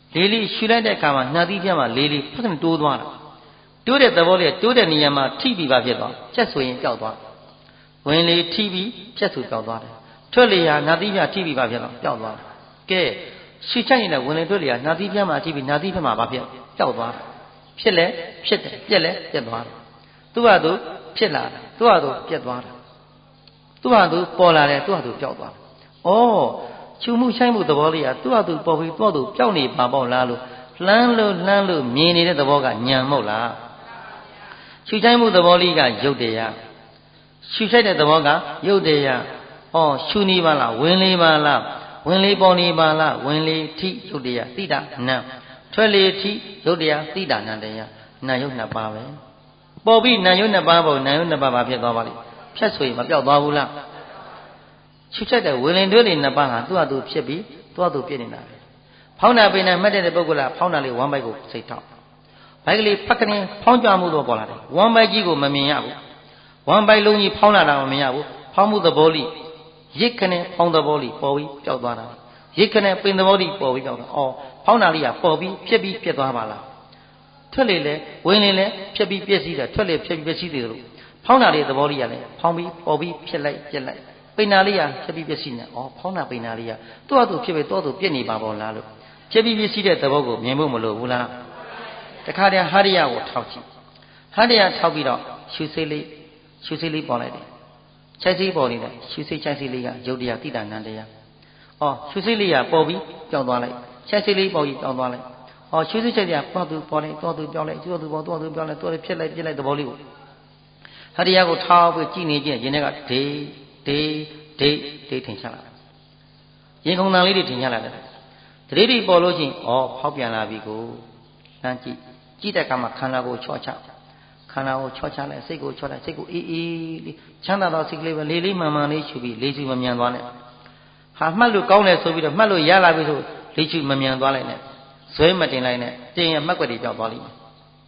လေးလေးရှူလိုက်တဲ့အခါမှာနှာသီးပြမှာလေးလေးဖက်တိုးသွားတာတိုးတဲ့သဘောလေးတိုးတဲ့နေရာမှာထိပြီးပါဖြစ်သွားဖြတ်ဆိုရင်ပျောက်သွားဝင်လေထိပြီးဖြတ်ဆိုပျောက်သွားတယ်ထွက်လေဟာနှာသီးပြထိပြီးပါဖြစ်သွားပျောက်သွားတယ်ကဲရှူချိုက်နေတဲ့ဝင်လေထွက်လေဟာနှာသီးပြမှာထိပြီးနှာသီးပြမှာပါဖြစ်ပျောက်သွားတယ်ဖြစ်လဲဖြစ်တယ်ပြက်လဲပြက်သွားတယ်သူ့ဟာသူဖြစ်လာတယ်သူ့ဟာသူပြက်သွားတယ်သူ့ဟာသူပေါ်လာတယ်သူ့ဟာသူပျောက်သွားတယ်ချူမှုချိုက်မှုသဘောလေးဟာသူ့ဟာသူပေါ်ပြီးသူ့ဟာသူပျောက်နေပါပေါ့လားလို့လှမ်းလို့မြင်နေတဲ့သဘောကညံမဟုတ်လားရှူချိုက်မှုသဘောလေးကရုပ်တရားရှူချိုက်တဲ့သဘောကရုပ်တရားရှူနေပါလားဝင်လေပါလားဝင်လေပေါ်နေပါလားဝင်လေထိရုပ်တရားသိတာနံထွက်လေထိရုပ်တရားသိတာနံတရားနာယုတ်နှစ်ပါးပဲပေါ်ပြီးနာယုတ်နှစ်ပါးပေါ့နာယုတ်နှစ်ပါးပါဖြစ်သွားပါလိမ့်ဖြတ်ဆိုရင်မပြောက်သွားဘူးလားရှုချက်တဲ့ဝင်လင်တွဲတွေနှစ်ပါးဟာသူ့ဟာသူဖြစ်ပြီးသူ့ဟာသူပြည့်နေတာပဲဖောင်းတာပိန်တာမှတ်တဲ့ပုဂ္ဂိုလ်ကဖောင်းတာလေးဝမ်းဘိုက်ကိုစိတ်ထောက်ဘိုက်ကလေးဖက်ကလေးဖောင်းကြမှုတော့ပေါ်လာတယ်ဝမ်းဘိုက်ကြီးကိုမမြင်ရဘူးဝမ်းဘိုက်လုံးကြီးဖောင်းလာတာမမြင်ရဘူးဖောင်းမှုသဘောလေးရိတ်ခနဲ့ဖောင်းသဘောလေးပေါ်ပြီးပျောက်သွားတာရိတ်ခနဲ့ပိန်သဘောလေးပေါ်ပြီးပျောက်သွားဖောင်းတာလေးကပေါ်ပြီးဖြစ်ပြီးပြက်သွားပါလားထွက်လေလေဝင်လေလေဖြစ်ပြီးပြက်စီးတာထွက်လေဖြစ်ပြီးပြက်စီးတယ်လို့ဖောင်းတာလေးသဘောလေးကလည်းဖောင်းပြီးပေါ်ပြီးဖြစ်လိုက်ပြက်လိုက်ပိန်နာလေးကဖြစ်ပြီးပြည့်စည်နေဖောင်းတာပိန်နာလေးကသူ့အတူဖြစ်ပြီးသူ့အတူပြည့်နေပါပေါ့လားလို့ဖြစ်ပြီးပြည့်စည်တဲ့သဘောကိုမြင်ဖို့မလိုဘူးလားတခါတည်းဟာရိယကိုထောက်ကြည့်ဟာရိယထောက်ပြီးတော့ရှုစိတ်လေးပေါ်လိုက်တယ်ခြိုက်စိတ်ပေါ်နေတယ်ရှုစိတ်ခြိုက်စိတ်လေးကယုတ်တရားတိတာနံတရားရှုစိတ်လေးကပေါ်ပြီးကြောက်သွားလိုက်ခြိုက်စိတ်လေးပေါ်ပြီးကြောက်သွားလိုက်ရှုစိတ်ခြိုက်တရားပေါ်သူပေါ်လိုက်တော်သူပြောင်းလိုက်သူ့သူပေါ်သူပြောင်းလိုက်သူ့ဖြစ်လိုက်ပြစ်လိုက်သဘောလေးကိုဟာရိယကိုထောက်ပြီးကြည့်နေခြင်းရင်ထဲကဒိတ်ထင်ရှားလာတယ်ရင်ခုန်တန်လေးတွေထင်ရှားလာတယ်တတိတိပေါ်လို့ချင်းဖောက်ပြန်လာပြီကိုလမ်းကြည့်တဲ့အခါမှာခန္ဓာကိုချော့ချလိုက်စိတ်ကိုချော့လိုက်စိတ်ကိုအေးလေးချမ်းသာသောစိတ်ကလေးပဲလေးလေးမှန်မှန်လေးရှုပြီးလေးချူမမြန်သွားနဲ့ဟာမှတ်လို့ကောင်းတယ်ဆိုပြီးတော့မှတ်လို့ရလာပြီဆိုလေးချူမမြန်သွားလိုက်နဲ့ဇွဲမတင်လိုက်နဲ့တင်ရမှတ်ွက်တွေပြောက်သွားလိမ့်မယ်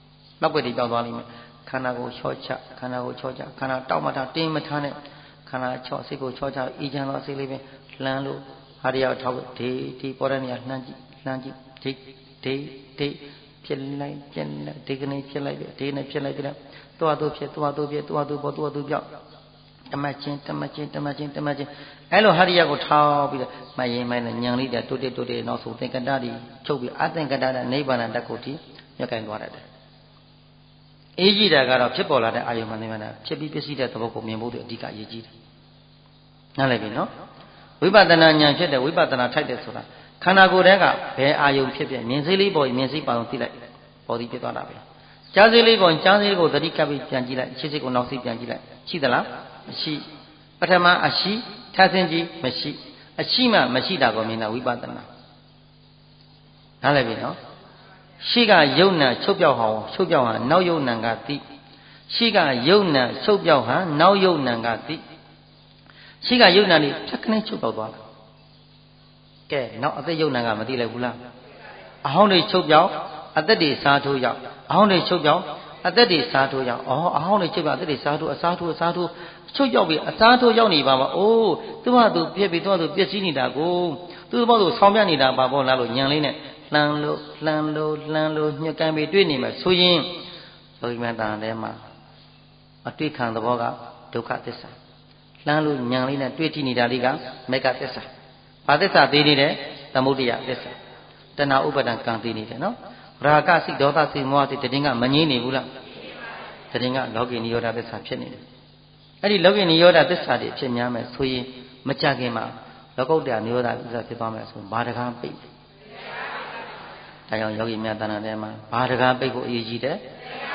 ခန္ဓာကိုချော့ချခန္ဓာတောက်မထားတင်းမထားနဲ့ခန္ဓာချော့စိတ်ကိုချော့ချအေးချမ်းသောစိတ်လေးပဲလှမ်းလို့ဟာရရောက်ထောက်ဒီပေါ်တဲ့နေရာလှမ်းကြည့်ဒိတ်ဖြစ်လိုက်ပြက်လိုက်ဒီကနေဖြစ်လိုက်ဒီကနေဖြစ်လိုက်တယ်တွားတို့ဖြစ်တွားတို့ပြက်တွားတို့ပေါ်တွားတို့ပြောက်တမချင်းအဲ့လိုဟာရိယကိုထောက်ပြီးတော့မရင်မိုင်းနဲ့ညံလေးတဲ့တိုးတက်နောက်ဆုံးသင်္ကတ္တတွေချုပ်ပြီးအသင်္ကတ္တနိဗ္ဗာန်တတ်ကိုတည်မြတ်ကင်သွားတယ်အေးကြီးတာကတော့ဖြစ်ပေါ်လာတဲ့အာယုံမှန်တယ်မှန်တာဖြစ်ပြီးပစ္စည်းတဲ့သဘောကိုမြင်ဖို့အဓိကအရေးကြီးတယ်နားလည်ပြီနော်ဝိပဿနာဉာဏ်ဖြစ်တဲ့ဝိပဿနာထိုက်တယ်ဆိုတာခန္ဓာကိုယ်ထဲကဘယ်အာယုံဖြစ်မြင်စိလေးပေါ်မြင်စိပါအောင်သိလိုက်ပေါ်ပြီးဖြစ်သွားတာပဲကြားစိလေးပေါ်ကြားစိလေးကိုသတိကပ်ပြီးပြန်ကြည့်လိုက်ရှေ့စိတ်ကိုနောက်စိတ်ပြန်ကြည့်လိုက်ရှိသလားမရှိပထမအရှိထပ်ဆင်းကြည့်မရှိအရှိမှမရှိတာကိုမြင်တာဝိပဿနာနားလည်ပြီနော်ရှိကယုံနာချုပ်ပြောက်ဟောနောက်ယုံနာကသိရှိကယုံနာချုပ်ပြောက်ဟံနောက်ယုံနာကသိရှိကယုံနာလေးဖြတ်ခနဲ့ချုပ်ပြောက်သွားတာကဲနောက်အသက်ယုံနာကမသိလိုက်ဘူးလားအဟောင်းတွေချုပ်ပြောက်အသက်တွေစားထိုးရောက်အဟောင်းတွေချုပ်ပြောက်အသက်တွေစားထိုးရောက်အဟောင်းတွေချုပ်ပြောက်အသက်တွေစားထိုးအစားထိုးချုပ်ရောက်ပြီးအစားထိုးရောက်နေပါသူ့ဟာသူပြည့်ပြီးသူ့ဟာသူပြည့်စည်နေတာကိုသူ့ဘာလို့ဆောင်းပြနေတာပါပေါ့လားလို့ညံလေးနဲ့လှမ်းလို့ညှက်ကမ်းပြီးတွေ့နေမှာဆိုရင်ယောဂီမတန်ထဲမှာအတွေ့ခံသဘောကဒုက္ခသစ္စာလှမ်းလို့ညံလေးနဲ့တွေ့ကြည့်နေတာလေးကမေဃသစ္စာဘာသစ္စာသိနေတယ်သမုဒိယသစ္စာတဏှာဥပါဒံကံသိနေတယ်နော်ရာဂစိတ်ဒေါသစိတ်မောဟစိတ်တည်ငါမငြင်းနေဘူးလားတည်ငါလောကီနိရောဓသစ္စာဖြစ်နေတယ်အဲ့ဒီလောကီနိရောဓသစ္စာတွေဖြစ်များမယ်ဆိုရင်မကြခင်မှာလောကုတ္တရာနိရောဓသစ္စာဖြစ်သွားမယ်ဆိုဘာတကားပိတ်ဒါကြောင့်ယောဂီများတဏ္ဍာထဲမှာဘာတကားပိတ်ဖို့အရေးကြီးတယ်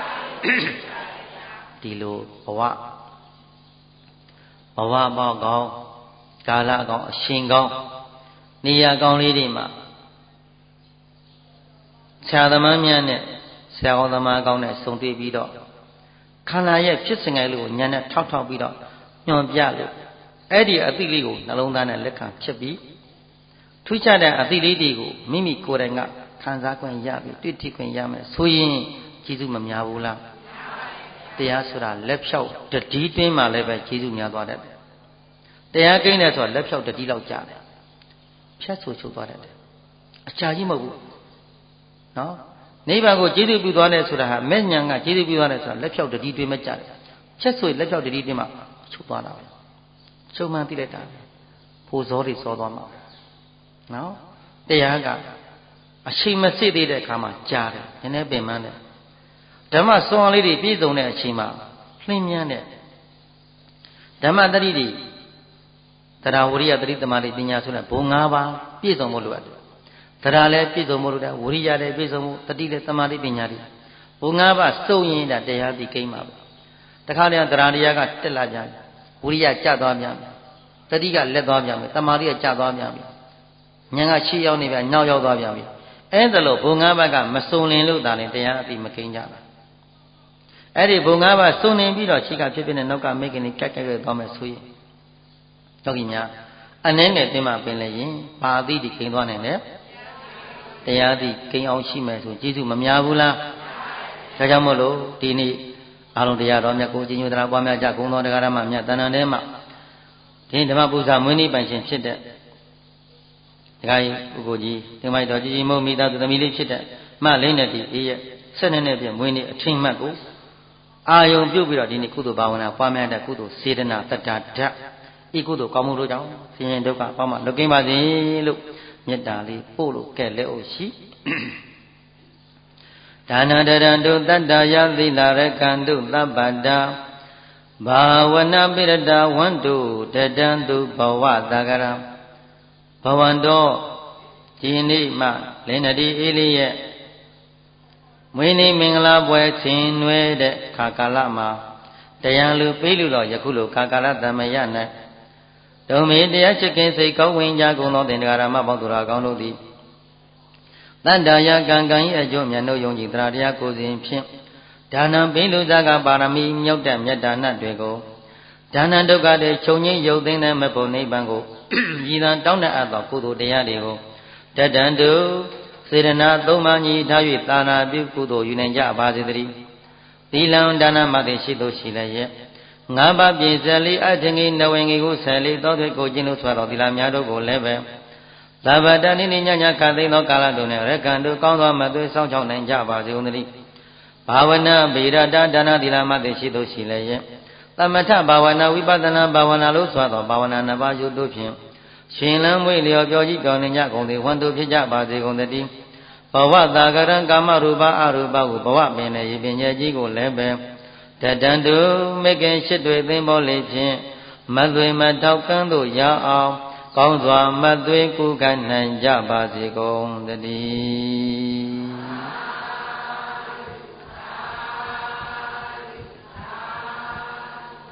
ဒီလိုဘဝပေါင်းကောင်းကာလကောင်းအရှင်ကောင်းနေရာကောင်းလေးတွေမှာဆရာသမားများနဲ့ဆရာတော်သမားကောင်းနဲ့ဆုံတွေ့ပြီးတော့ခန္ဓာရဲ့ဖြစ်စဉ်ငယ်လေးကိုဉာဏ်နဲ့ထောက်ပြီးတော့ညွှန်ပြလို့အဲ့ဒီအသိလေးကိုနှလုံးသားနဲ့လက်ခံဖြစ်ပြီးထူးခြားတဲ့အသိလေးတွေကိုမိမိကိုယ်တိုင်ကခံစားခွင့်ရပြီးတွေ့ထိခွင့်ရမယ်ဆိုရင်ကျေးဇူးမများဘူးလားတရားဆိုတာလက်ဖြောက်တတိတွင်းမှာလည်းပဲကျေးဇူးများသွားတယ်တရားကိန်းတယ်ဆိုတာလက်ဖြောက်တတိလောက်ကြာတယ်ဖြတ်ဆိုချုပ်သွားတယ်အကြာကြီးမဟုတ်ဘူးနော်နိဗ္ဗာန်ကိုကျေးဇူးပြုသွားတယ်ဆိုတာဟာမဲ့ညာကကျေးဇူးပြုသွားတယ်ဆိုတာလက်ဖြောက်တတိတွေးမကြတယ်ချက်ဆိုလက်ဖြောက်တတိတွေမှချုပ်သွားတာပဲချုပ်မှန်သိလိုက်တာဖိုးစောတွေစောသွားမှာနော်တရားကအချိန်မစစ်သေးတဲ့အခါမှာကြားတယ်နည်းနည်းပင်ပန်းတယ်ဓမ္မစွမ်းအားလေးတွေပြည့်စုံတဲ့အချိန်မှာလှင်းမြန်းတဲ့ဓမ္မတတိတွေတရားဝရိယတတိတမာတိပညာဆိုတဲ့ဘုံ၅ပါးပြည့်စုံဖို့လိုအပ်တယ်တရားလည်းပြည့်စုံဖို့လိုတယ်ဝရိယလည်းပြည့်စုံဖို့တတိလည်းတမာတိပညာတွေဘုံ၅ပါးစုံရင်ဒါတရားပြီးကိန်းမှာပဲတခါတည်းတရားတရားကတက်လာကြတယ်ဝရိယကျသွားပြန်ပြီတတိကလက်သွားပြန်ပြီတမာတိကကျသွားပြန်ပြီဉာဏ်ကရှေ့ရောက်နေပြန်နောက်ရောက်သွားပြန်ပြီအဲ့ဒါလို့ဘုံ၅ပါးကမစုံလင်လို့ဒါလည်းတရားအပြီးမကိန်းကြဘူးအဲ့ဒီဘုံ၅ပါးစုံလင်ပြီးတော့ရှိကဖြစ်ဖြစ်နဲ့နောက်ကမိခင်ကြီးကက်ကက်သွားမယ်ဆိုရင်ယောဂီများအနှဲငယ်တင်မှပင်လည်းရင်ပါတိဒီကိန်းသွားနိုင်တယ်တရားသည်ကိန်းအောင်ရှိမယ်ဆိုကျေးဇူးမများဘူးလားဒါကြောင့်မို့လို့ဒီနေ့အားလုံးတရားတော်မြတ်ကိုကြီးညိုတရားပွားများကြကုန်သောတရားဓမ္မမြတ်တဏ္ဍာထဲမှာဒီဓမ္မပူဇာမွေးနေ့ပိုင်ရှင်ဖြစ်တဲ့ဒကာကြီးပုဂ္ဂိုလ်ကြီးတင်မိုက်တော်ကြီးမုံမိသားသူသမီးလေးဖြစ်တဲ့မလိမ့်တဲ့ဒီအေးရဲ့12နှစ်ပြည့်မွေးနေ့အထိမ်းမှတ်ကိုအာယုံပြုတ်ပြီးတော့ဒီနေ့ကုသိုလ်ဘာဝနာပွားများတဲ့ကုသိုလ်စေတနာတတ္တာဓာတ်ဤကုသိုလ်ကောင်းမှုတို့ကြောင့်ဆင်းရဲဒုက္ခပေါင်းမှလွတ်ကင်းပါစေလို့မေတ္တာလေးပို့လို့ကဲ့လက်အိုရှိဒါနတရံတုတတ္တယသီလာရကံတုသဗ္ဗတာဘာဝနာပိရတဝန္တုတတံတုဘဝသဂရံဘဝန္တောဒီနေ့မှလင်းနတိအေးလေးရဲ့မွေးနေ့မင်္ဂလာပွဲဆင်နွှဲတဲ့ခါကာလမှာတရားလူပေးလူတော်ယခုလိုခါကာလသမယ၌ဒုံမေတရားချစ်ခင်စိတ်ကောင်းဝင်ကြကုန်သောတင်္ဂရမပေါင်းသူတော်ကောင်းတို့သည်တတ္တယကံကံ၏အကျိုးမြတ်နှုတ်ယုံကြည်တရားတရားကိုစဉ်ဖြင့်ဒါနံပေးလူသားကပါရမီမြောက်တဲ့မြတ်ဒါနတွေကိုဒါနဒုက္ခတွေခြုံငိမ့်ရုပ်သိမ်းတဲ့မဖို့နိဗ္ဗာန်ကိုရည်တန်တောင်းတဲ့အပ်သောကုသိုလ်တရားတွေကိုတတ္တံတုစေရနာသုံးပါးညီထား၍သာနာပြုကုသိုလ်ယူနိုင်ကြပါစေတည်းသီလံဒါနမသိရှိသို့ရှိလည်းရဲ့ငါးပါးပြည့်စက်လေးအထင်ကြီးနဝင်းကြီးကိုဆယ်လေးသောသွေကိုကျင့်လို့ဆိုတော်သီလများတို့ကိုလည်းပဲသဗ္ဗတနိနိညညခသိသောကာလတို့နဲ့ရကံတို့ကောင်းသောမသွေးဆောင်ချောင်းနိုင်ကြပါစေဦးသတည်းဘာဝနာဗေရတဒါနသီလမသိရှိသို့ရှိလည်းရဲ့သမထဘာဝနာဝိပဿနာဘာဝနာလို့ဆိုသောဘာဝနာနှစ်ပါးယူတို့ဖြင့်ရှင်လန်းမွေလျော်ပြောကြီးပြောနေကြကုန်သည်ဝန္တုဖြစ်ကြပါစေကုန်သတည်းဘဝတာကရံကာမရူပအရူပကိုဘဝပင်နဲ့ရေပင်ရဲ့ကြီးကိုလည်းပဲတတံတုမေခင်ရှိတွေသင်္ဘောလေးဖြင့်မသွေမထောက်ကန်းသို့ရအောင်ကောင်းစွာမသွေကူကနိုင်ကြပါစေကုန်သတည်း